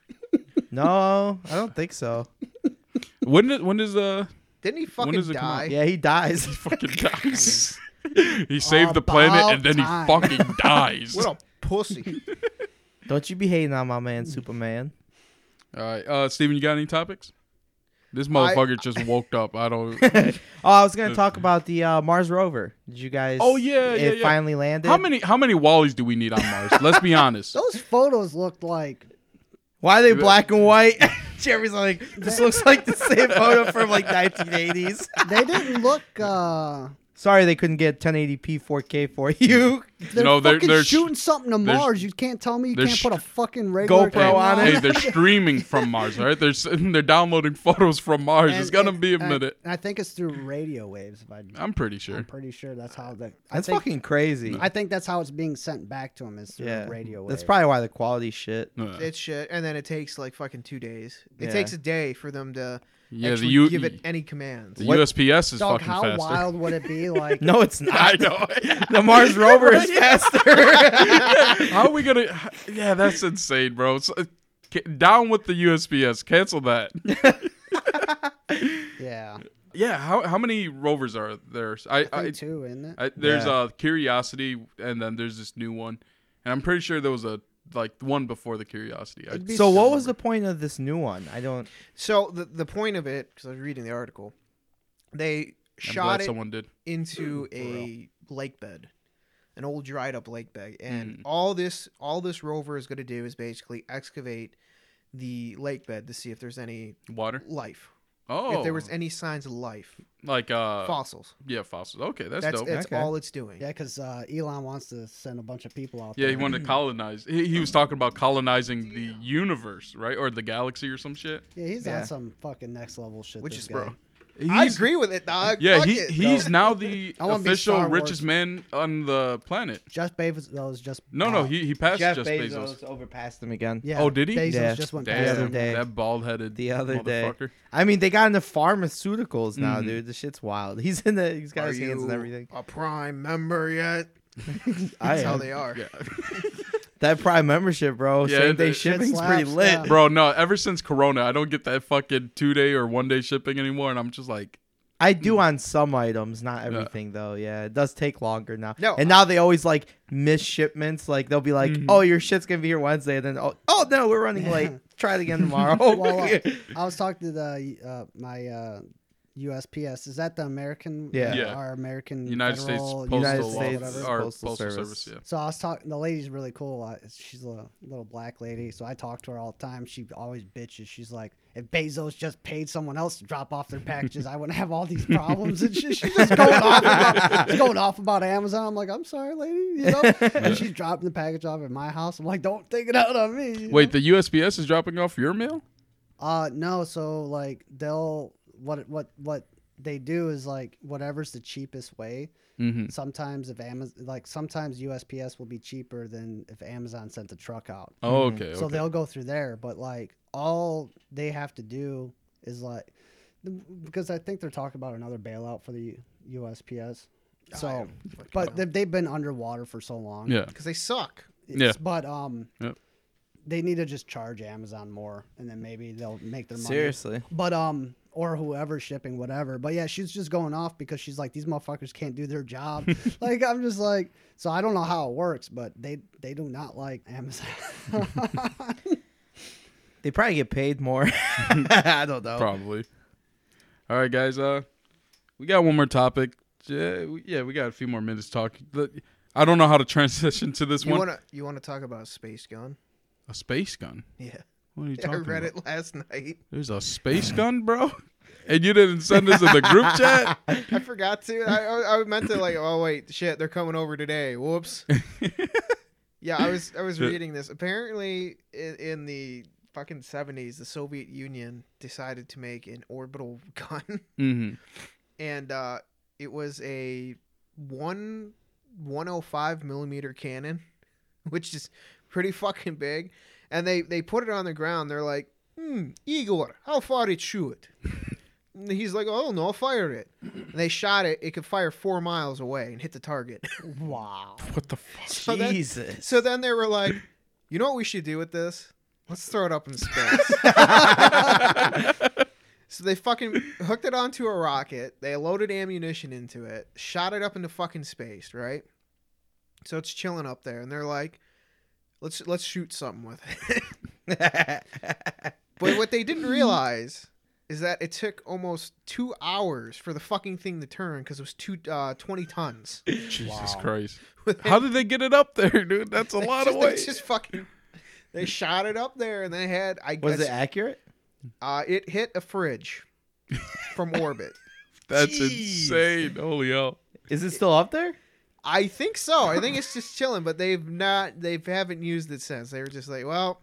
S4: No, I don't think so.
S1: When did, when is uh
S2: Didn't he
S1: When
S2: fucking
S1: does it come out?
S2: die?
S4: Yeah, he dies.
S1: fucking dies? He saved the planet and then
S3: About
S1: he fucking dies.
S2: What a pussy.
S4: Don't you be hating on my man Superman.
S1: All right, uh, Steven, you got any topics? This
S2: I-
S1: motherfucker just woke up. I don't.
S4: Oh, I was gonna talk about the uh, Mars rover. Did you guys?
S1: Oh, yeah,
S4: it
S1: yeah, yeah.
S4: finally landed.
S1: How many how many Wallies do we need on Mars? Let's be honest.
S3: Those photos looked like.
S4: Why are they black and white? Jerry's like, this looks like the same photo from like nineteen eighties.
S3: They didn't look. uh
S4: Sorry, they couldn't get ten eighty p four K for you.
S3: They're
S1: No, they're-
S3: fucking
S1: they're sh-
S3: shooting something to
S1: they're sh-
S3: Mars. You can't tell me you
S1: they're
S3: can't
S1: sh-
S3: put a fucking regular
S4: GoPro
S3: camera
S4: on it.
S1: Hey, they're streaming from Mars, all right? They're s- they're downloading photos from Mars.
S3: And-
S1: it's gonna
S3: and-
S1: be a
S3: and-
S1: minute.
S3: And I think it's through radio waves. If I,
S1: I'm pretty sure.
S3: I'm pretty sure that's how that. I
S4: That's
S3: think,
S4: fucking crazy.
S3: I think that's how it's being sent back to him is through
S4: yeah,
S3: radio waves.
S4: that's probably why the quality shit.
S1: Uh,
S2: It's shit, and then it takes like fucking two days. It
S4: Yeah.
S2: takes a day for them to
S1: yeah, the
S2: actually
S1: U
S2: give it any commands.
S1: the
S4: What-
S1: U S P S is
S3: Dog,
S1: fucking
S3: how
S1: faster.
S3: wild would it be? Like,
S4: No, it's not.
S1: I know.
S4: The Mars rover is faster.
S1: How are we gonna? Yeah, that's insane, bro. So, uh, ca- down with the U S P S. Cancel that.
S3: yeah,
S1: Yeah. How how many rovers are there? I,
S3: I think
S1: I,
S3: too, isn't it?
S1: I there's
S4: Yeah.
S1: uh Curiosity, and then there's this new one, and I'm pretty sure there was a like one before the Curiosity. I,
S3: It'd be
S4: So what
S3: so-
S4: was the point of this new one? I don't.
S2: So the the point of it, because I was reading the article, they
S1: I'm
S2: shot
S1: glad
S2: it
S1: someone did.
S2: into a lake bed, an old dried up lake bed, and
S1: Mm.
S2: all this all this rover is going to do is basically excavate the lake bed to see if there's any
S1: Water.
S2: life,
S1: Oh,
S2: if there was any signs of life,
S1: like uh
S2: fossils.
S1: yeah, fossils. Okay, that's,
S2: That's
S1: dope.
S2: that's
S4: Okay.
S2: all it's doing.
S3: Yeah, because uh, Elon wants to send a bunch of people out
S1: Yeah,
S3: there.
S1: he wanted to colonize. He, he was talking about colonizing the universe, right, or the galaxy, or some shit.
S3: Yeah, he's
S4: Yeah.
S3: on some fucking next level shit.
S2: Which
S3: this
S2: is-
S3: guy.
S1: Bro,
S2: I
S1: He's-
S2: agree with it, dog.
S1: Yeah,
S2: Fuck
S1: he
S2: it,
S1: he's
S2: bro.
S1: now the
S3: I wanna be
S1: official
S3: Star Wars.
S1: richest man on the planet.
S3: Jeff Bezos just
S1: No, no,
S3: bought-
S1: he he passed
S4: Jeff
S1: just
S4: Bezos,
S1: Bezos.
S4: overpassed him again.
S3: Yeah.
S1: Oh, did he?
S3: Bezos
S4: Yeah.
S3: just went
S1: Damn,
S3: past
S4: other
S3: him.
S4: day.
S1: that bald headed
S4: The other day.
S1: motherfucker.
S4: I mean, they got into pharmaceuticals now,
S1: Mhm.
S4: dude. The shit's wild. He's in the. He's got
S2: Are
S4: his hands
S2: you
S4: and everything.
S2: a Prime member yet?
S4: I
S2: That's how
S4: am.
S2: they are.
S1: Yeah.
S4: That Prime membership, bro.
S1: Yeah,
S4: Same day
S1: it-
S4: shipping's
S3: It
S4: pretty
S3: slaps,
S4: lit.
S3: yeah.
S1: Bro, no, ever since Corona, I don't get that fucking two day or one day shipping anymore. And I'm just like,
S4: I do on some items, not everything though. Yeah, it does take longer now.
S2: No,
S4: and now they always like miss shipments. Like they'll be like,
S1: Mhm.
S4: "Oh, your shit's gonna be here Wednesday," and then oh, oh no, we're running
S3: Yeah.
S4: late. Try it again tomorrow.
S3: Well, uh, I was talking to the uh, my uh, U S P S. Is that the American?
S4: Yeah.
S1: Yeah.
S3: Our American
S1: United States
S3: Federal-
S1: Postal
S4: United
S3: Postal,
S4: States
S3: whatever.
S1: or
S4: Postal
S1: Postal,
S4: Service.
S1: Service. Yeah.
S3: So I was talking. The lady's really cool. I, she's a little black lady. So I talk to her all the time. She always bitches. She's like, if Bezos just paid someone else to drop off their packages, I wouldn't have all these problems. And she, she's just going off about just going off about Amazon. I'm like, I'm sorry, lady. You know. And she's dropping the package off at my house. I'm like, don't take it out on me. you
S1: Wait,
S3: know?
S1: the U S P S is dropping off your mail?
S3: Uh no, so like they'll what what what they do is like whatever's the cheapest way.
S1: Mm-hmm.
S3: Sometimes if Amazon like sometimes U S P S will be cheaper than if Amazon sent the truck out.
S1: Oh, okay.
S3: So
S1: okay.
S3: they'll go through there, but like all they have to do is like because I think they're talking about another bailout for the U S P S. So but they've, they've been underwater for so long.
S1: Yeah.
S2: because they suck.
S3: It's-
S1: Yeah.
S3: But um
S1: Yep.
S3: they need to just charge Amazon more and then maybe they'll make their money.
S4: Seriously.
S3: But um, or whoever's shipping, whatever. But yeah, she's just going off because she's like, these motherfuckers can't do their job. Like I'm just like, so I don't know how it works, but they they do not like Amazon.
S4: They probably get paid more. I don't know.
S1: Probably. All right, guys. Uh, we got one more topic. Yeah, we, yeah, we got a few more minutes to talk. The- I don't know how to transition to this
S2: You
S1: one.
S2: wanna you wanna talk about a space gun?
S1: A space gun?
S2: Yeah,
S1: What are you
S2: I
S1: talking
S2: read
S1: about?
S2: it last night.
S1: There's a space gun, bro? And you didn't send us in the group chat?
S2: I forgot to. I, I I meant to like. Oh wait, shit, they're coming over today. Whoops. Yeah, I was I was
S1: Yeah.
S2: reading this. Apparently, in, in the fucking seventies, the Soviet Union decided to make an orbital gun,
S1: Mm-hmm.
S2: and uh, it was a one one oh five millimeter cannon, which is pretty fucking big. And they they put it on the ground. They're like, "Hmm, Igor, how far it shoot?" And he's like, "Oh no, fire it." And they shot it. It could fire four miles away and hit the target.
S3: Wow.
S1: What the fuck?
S2: So then-
S4: Jesus.
S2: So then they were like, "You know what we should do with this? Let's throw it up in space." So they fucking hooked it onto a rocket. They loaded ammunition into it, shot it up into fucking space, right? So it's chilling up there, and they're like, "Let's let's shoot something with it." But what they didn't realize is that it took almost two hours for the fucking thing to turn because it was two uh, twenty tons.
S1: Jesus
S3: Wow.
S1: Christ. How did they get it up there, dude? That's a
S2: They
S1: lot
S2: just,
S1: of
S2: they
S1: weight.
S2: just fucking. They shot it up there, and they had. I
S4: Was
S2: guess,
S4: it accurate?
S2: Uh, it hit a fridge from orbit.
S1: That's
S4: Jeez.
S1: insane. Holy hell.
S4: Is it still up there?
S2: I think so. I think it's just chilling, but they've not. They haven't used it since. They were just like, well,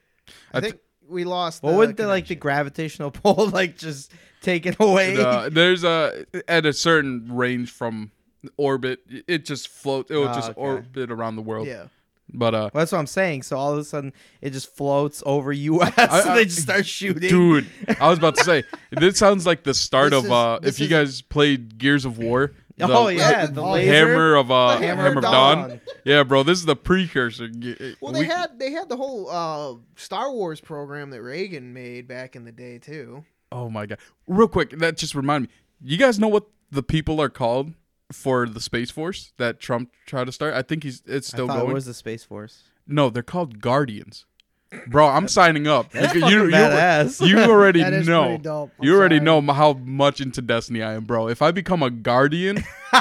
S2: I,
S1: I th-
S2: think we lost.
S4: Well,
S2: the
S4: wouldn't the like the
S2: connection.
S4: gravitational pull like just take it away?
S1: Uh, there's a at a certain range from orbit, it just floats. It will
S4: Oh,
S1: just
S4: okay.
S1: orbit around the world.
S2: Yeah.
S1: But uh,
S4: Well, that's what I'm saying. So all of a sudden, it just floats over U S
S1: I-
S4: and
S1: I-
S4: they just start shooting.
S1: dude, I was about to say this sounds like the start
S3: This
S1: of
S3: is-
S1: uh.
S3: this
S1: If you
S3: is-
S1: guys played Gears of War, the
S4: Oh yeah, the
S3: Oh,
S4: laser.
S1: hammer of uh,
S2: The
S1: hammer,
S2: Hammer
S1: of
S2: of
S1: dawn.
S4: Dawn.
S1: Yeah, bro, this is the precursor. Ge-
S2: Well,
S1: we-
S2: they had they had the whole uh, Star Wars program that Reagan made back in the day too.
S1: Oh my god! Real quick, that just reminded me. You guys know what the people are called for the Space Force that Trump tried to start? I think he's it's still
S4: I thought
S1: going.
S4: it was the Space Force.
S1: No, they're called Guardians. Bro, I'm signing up.
S4: That's
S1: you,
S4: fucking
S1: you,
S4: badass.
S1: you already
S3: That is
S1: know.
S3: pretty dope. I'm
S1: You already
S3: sorry.
S1: know m- how much into Destiny I am, bro. If I become a Guardian,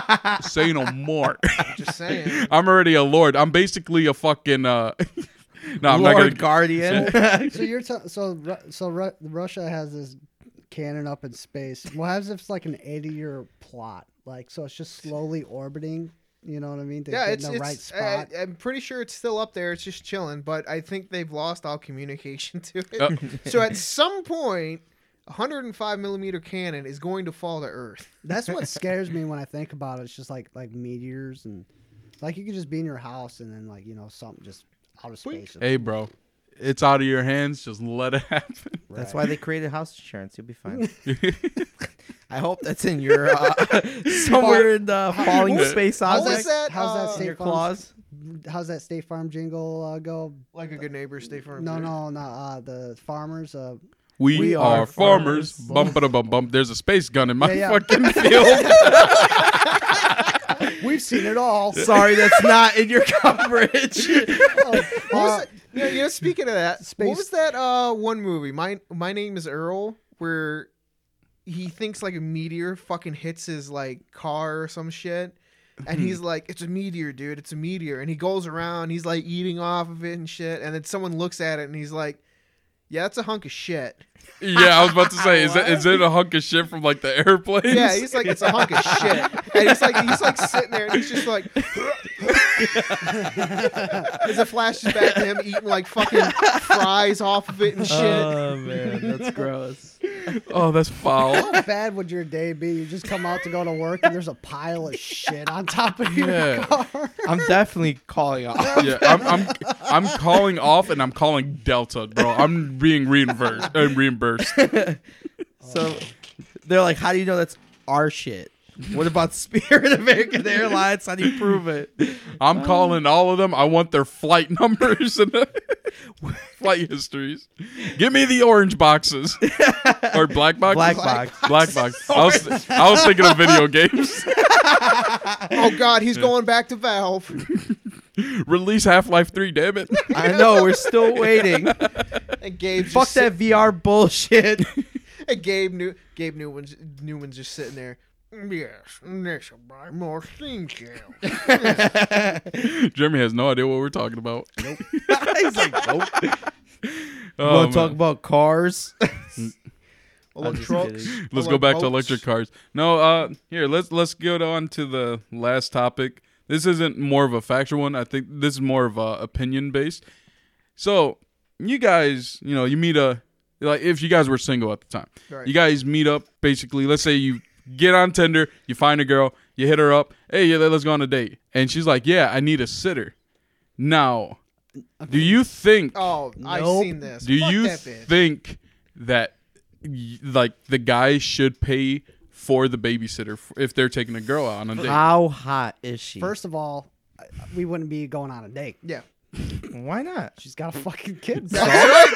S1: say no more.
S2: Just saying.
S1: I'm already a Lord. I'm basically a fucking. Uh... no, I'm
S4: Lord
S1: not gonna.
S4: Guardian.
S3: So you're t- so Ru- so Ru- Russia has this cannon up in space. What happens if it's like an eighty-year plot? Like, so it's just slowly orbiting. You know what I mean? To
S2: Yeah,
S3: get
S2: it's
S3: in the right
S2: it's.
S3: spot.
S2: I, I'm pretty sure it's still up there. It's just chilling, but I think they've lost all communication to it.
S1: Uh,
S2: So at some point, a one hundred five millimeter cannon is going to fall to Earth.
S3: That's what scares me when I think about it. It's just like like meteors and like you could just be in your house and then like you know something just out of space.
S1: hey, bro, it's out of your hands. Just let it happen.
S4: That's
S3: Right.
S4: why they created house insurance. You'll be fine. I hope that's in your uh, somewhere in the falling
S2: What-
S4: space
S2: what was
S4: object.
S2: that?
S3: How's that
S2: Uh,
S3: State
S4: Your
S3: Farm?
S4: claws.
S3: How's that State Farm jingle uh, go?
S2: Like a good neighbor, stay firm.
S3: No, no, no. Uh, the farmers. Uh,
S1: We,
S4: We
S1: are,
S4: are
S1: farmers.
S4: farmers.
S1: Bump ba bum bump. There's a space gun in my
S3: Yeah, yeah.
S1: fucking field.
S3: we've seen it all.
S4: Sorry, that's not in your coverage.
S3: Oh,
S2: What was
S3: uh,
S2: that? You know, you know, speaking of that,
S3: Space-
S2: what was that uh, one movie? My My Name is Earl, where he thinks like a meteor fucking hits his like car or some shit. And he's like, it's a meteor, dude. It's a meteor. And he goes around, he's like eating off of it and shit. And then someone looks at it and he's like, yeah, it's a hunk of shit.
S1: Yeah, I was about to say, is it is it a hunk of shit from like the airplanes?
S2: Yeah, he's like, it's a hunk of shit. And he's like, he's like sitting there and he's just like, as it flashes back to him eating like fucking fries off of it and shit.
S4: Oh man, that's gross.
S1: Oh, that's foul.
S3: How bad would your day be? You just come out to go to work and there's a pile of shit on top of your
S1: Yeah.
S3: car.
S4: I'm definitely calling off.
S1: Yeah, I'm I'm I'm calling off and I'm calling Delta, bro. I'm being reimbursed. Uh, reimbursed.
S4: So they're like, how do you know that's our shit? What about Spirit American Airlines? How do you prove it?
S1: I'm calling all of them. I want their flight numbers and flight histories. Give me the orange boxes or black box.
S4: Black box.
S1: Black box. I was I was thinking of video games.
S2: Oh God, he's going back to Valve.
S1: Release Half Life Three. Damn it.
S4: I know, we're still waiting.
S2: And Gabe
S4: Fuck
S2: just
S4: that V R bullshit.
S2: sit- and Gabe New Gabe Newman's Newman's just sitting there. Yes, this will buy more Steam sales.
S1: Jeremy has no idea what we're talking about.
S4: Nope. He's like, nope.
S1: Oh,
S4: Want to talk
S1: man.
S4: about cars?
S2: Electric
S4: just
S2: trucks.
S4: kidding.
S1: Let's go back to
S2: boats.
S1: electric cars. No, uh, here let's let's get on to the last topic. This isn't more of a factual one. I think this is more of a opinion based. So you guys, you know, you meet a like if you guys were single at the time,
S2: Right.
S1: you guys meet up. Basically, let's say you get on Tinder, you find a girl, you hit her up. Hey, yeah, let's go on a date, and she's like, "Yeah, I need a sitter." Now, do you think?
S2: Oh, I've
S3: Nope.
S2: seen this.
S1: Do
S2: Fuck
S1: you
S2: that bitch.
S1: think that y- like the guy should pay for the babysitter f- if they're taking a girl out on a date?
S4: How hot is she?
S3: First of all, I- we wouldn't be going on a date.
S2: Yeah.
S4: why not?
S3: She's got a fucking kid.
S4: Shit.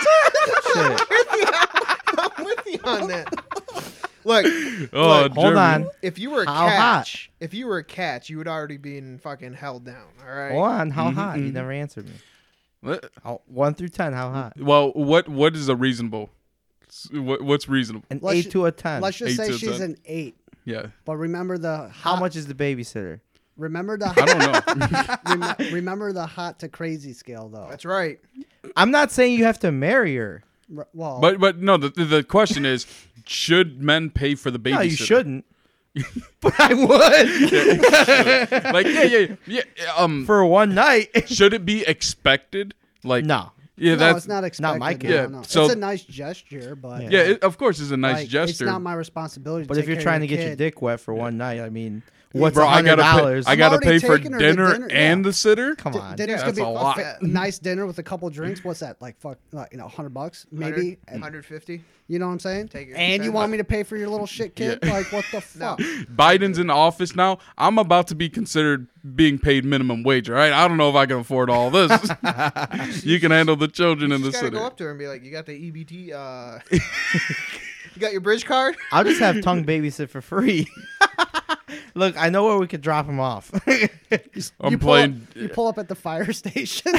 S2: I'm with you on that. Look,
S1: Oh,
S2: look,
S4: Hold
S1: Jeremy.
S4: on.
S2: if you were a
S4: How hot?
S2: catch, if you were a catch, you would already been fucking held down. All right.
S4: Hold on. How
S1: Mhm,
S4: hot? You
S1: mhm.
S4: never answered me.
S1: Let-
S4: How, one through ten. How hot?
S1: Well, what what is a reasonable? s- What, what's reasonable?
S4: An
S3: Let's
S4: eight
S3: ju-
S4: to a ten.
S3: Let's just
S1: Eight
S3: say
S1: to
S3: she's
S1: ten.
S3: an eight.
S1: Yeah,
S3: But remember the
S4: How
S3: hot,
S4: much is the babysitter?
S3: Remember the
S1: I don't know.
S3: rem- remember the hot to crazy scale though.
S2: That's right.
S4: I'm not saying you have to marry her.
S3: R- well,
S1: but but no, the the question is, should men pay for the babysitter?
S4: No, you shouldn't. But I would
S1: Like yeah, yeah, yeah. Um,
S4: for one night.
S1: should it be expected? Like
S4: No.
S1: yeah,
S3: no,
S1: that's
S3: it's not expected.
S4: my
S3: no,
S4: kid.
S1: Yeah,
S3: no.
S1: so-
S3: it's a nice gesture, but
S4: Yeah.
S1: yeah. It, of course, it's a nice
S3: like,
S1: gesture.
S3: It's not my responsibility. To
S4: But if
S3: take
S4: you're
S3: care
S4: trying to
S3: of
S4: get
S3: your
S4: your
S3: kid.
S4: dick wet for one night, I mean, what's
S1: Bro,
S4: a
S1: I
S4: hundred
S1: gotta pay,
S4: dollars?
S1: I
S3: I'm
S1: gotta
S3: already
S1: pay for
S3: taking her to
S1: dinner,
S3: dinner,
S1: and
S3: yeah.
S1: the sitter.
S4: Come
S3: D-
S4: on.
S3: dinner's
S1: Yeah,
S3: gonna be
S1: that's a lot.
S3: fa- nice dinner with a couple drinks. What's that like? Fuck, like, you know, hundred bucks maybe.
S2: one hundred fifty.
S3: You know what I'm saying?
S2: Take your
S3: and you
S2: percent.
S3: want me to pay for your little shit kid?
S1: Yeah.
S3: Like what the
S2: No.
S3: fuck?
S1: Biden's in office now. I'm about to be considered being paid minimum wage. All right, I don't know if I can afford all this. You can handle the children
S2: You
S1: in the
S2: just gotta
S1: city.
S2: go up to her and be like, "You got the E B T? Uh, you got your bridge card?"
S4: I'll just have tongue babysit for free. Look, I know where we could drop him off.
S1: I'm
S3: you pull
S1: playing.
S3: Up, you pull up at the fire station.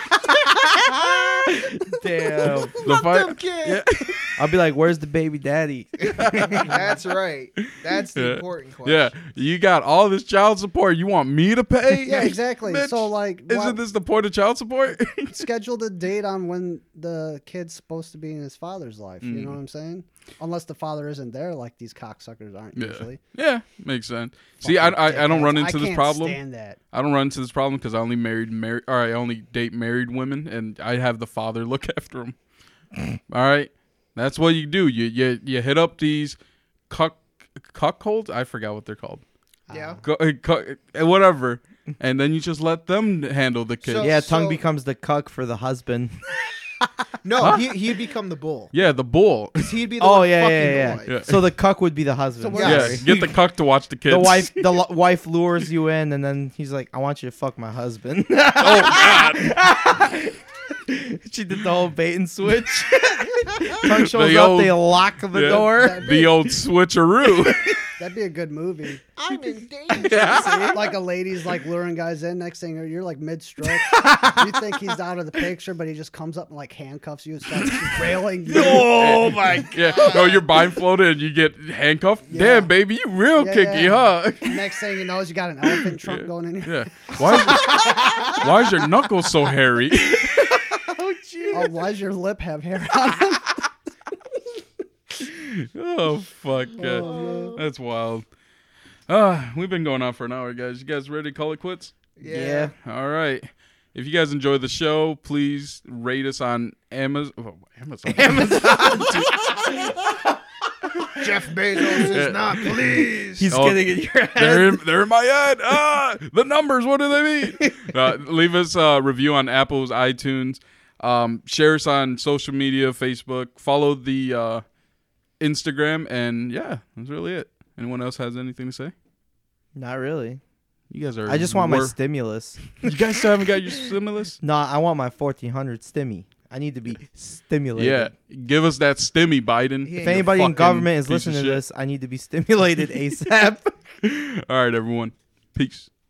S4: Damn.
S1: The fight.
S2: Them kid.
S4: I'll be like, "Where's the baby daddy?"
S2: That's right. That's the
S1: Yeah.
S2: important question.
S1: Yeah, you got all this child support. You want me to pay?
S3: yeah, exactly.
S1: Bitch,
S3: So like,
S1: isn't
S3: what-
S1: this the point of child support?
S3: schedule the date on when the kid's supposed to be in his father's life. You
S1: Mm.
S3: know what I'm saying? Unless the father isn't there, like these cocksuckers aren't
S1: Yeah.
S3: usually.
S1: Yeah, makes sense. See, I,
S3: Fucking
S1: I, I don't
S3: dickheads.
S1: run into
S3: I
S1: this
S3: can't
S1: problem.
S3: Stand that.
S1: I don't run into this problem because I only married married or I only date married women, and I have the father look after them. All right, that's what you do. You you you hit up these cuck cuckolds. I forgot what they're called.
S2: Yeah.
S1: Cu- uh, cu- uh, whatever, and then you just let them handle the kids.
S2: So-
S4: Yeah, tongue becomes the cuck for the husband.
S2: No, he he'd become the bull.
S1: Yeah, the bull.
S2: 'Cause he'd be the
S4: Oh
S2: one
S4: yeah,
S2: fucking
S4: yeah,
S2: the
S4: yeah.
S2: wife.
S1: Yeah.
S4: So the cuck would be the husband.
S3: So we're-
S1: Yeah,
S2: Yes.
S1: get the cuck to watch the kids.
S4: The wife, the lo- wife lures you in, and then he's like, "I want you to fuck my husband."
S1: Oh God.
S4: She did the whole bait and switch. Tongue shows
S1: The
S4: up,
S1: old-
S4: they lock the
S1: yeah.
S4: door.
S1: The old switcheroo.
S3: That'd be a good movie.
S2: I'm in danger.
S3: See, like a lady's like luring guys in. Next thing you're, you're like mid stroke. You think he's out of the picture, but he just comes up and like handcuffs you and starts railing you.
S4: Oh my!
S1: Yeah. No, you're blindfolded and you get handcuffed.
S3: Yeah.
S1: Damn, baby, you real
S3: Yeah,
S1: kicky,
S3: yeah.
S1: huh?
S3: Next thing you know is you got an elephant trunk going in here.
S1: Yeah. Why is, your, why is your knuckles so hairy?
S4: Oh jeez.
S3: Oh, why does your lip have hair on it?
S1: Oh fuck. Uh,
S3: Oh,
S1: that's wild. Uh, we've been going on for an hour, guys. You guys ready to call it quits?
S4: Yeah.
S1: All right. If you guys enjoy the show, please rate us on Amazon. Oh, Amazon.
S2: Jeff Bezos
S1: Yeah.
S2: is not pleased.
S4: He's
S1: Oh,
S4: getting in your head.
S1: They're in, they're in my head. Ah, the numbers. What do they mean? Uh, leave us a review on Apple's iTunes. Um, share us on social media, Facebook. Follow the uh, Instagram, and yeah, that's really it. Anyone else has anything to say?
S4: Not really.
S1: You guys are.
S4: I just want my
S1: wor-
S4: stimulus.
S1: You guys still haven't got your stimulus?
S4: No, I want my fourteen hundred stimmy. I need to be stimulated.
S1: Yeah, give us that stimmy, Biden.
S2: Yeah.
S4: If anybody in
S1: Fucking
S4: government is
S1: piece of
S4: listening to
S1: shit.
S4: this, I need to be stimulated ASAP.
S1: All right, everyone. Peace.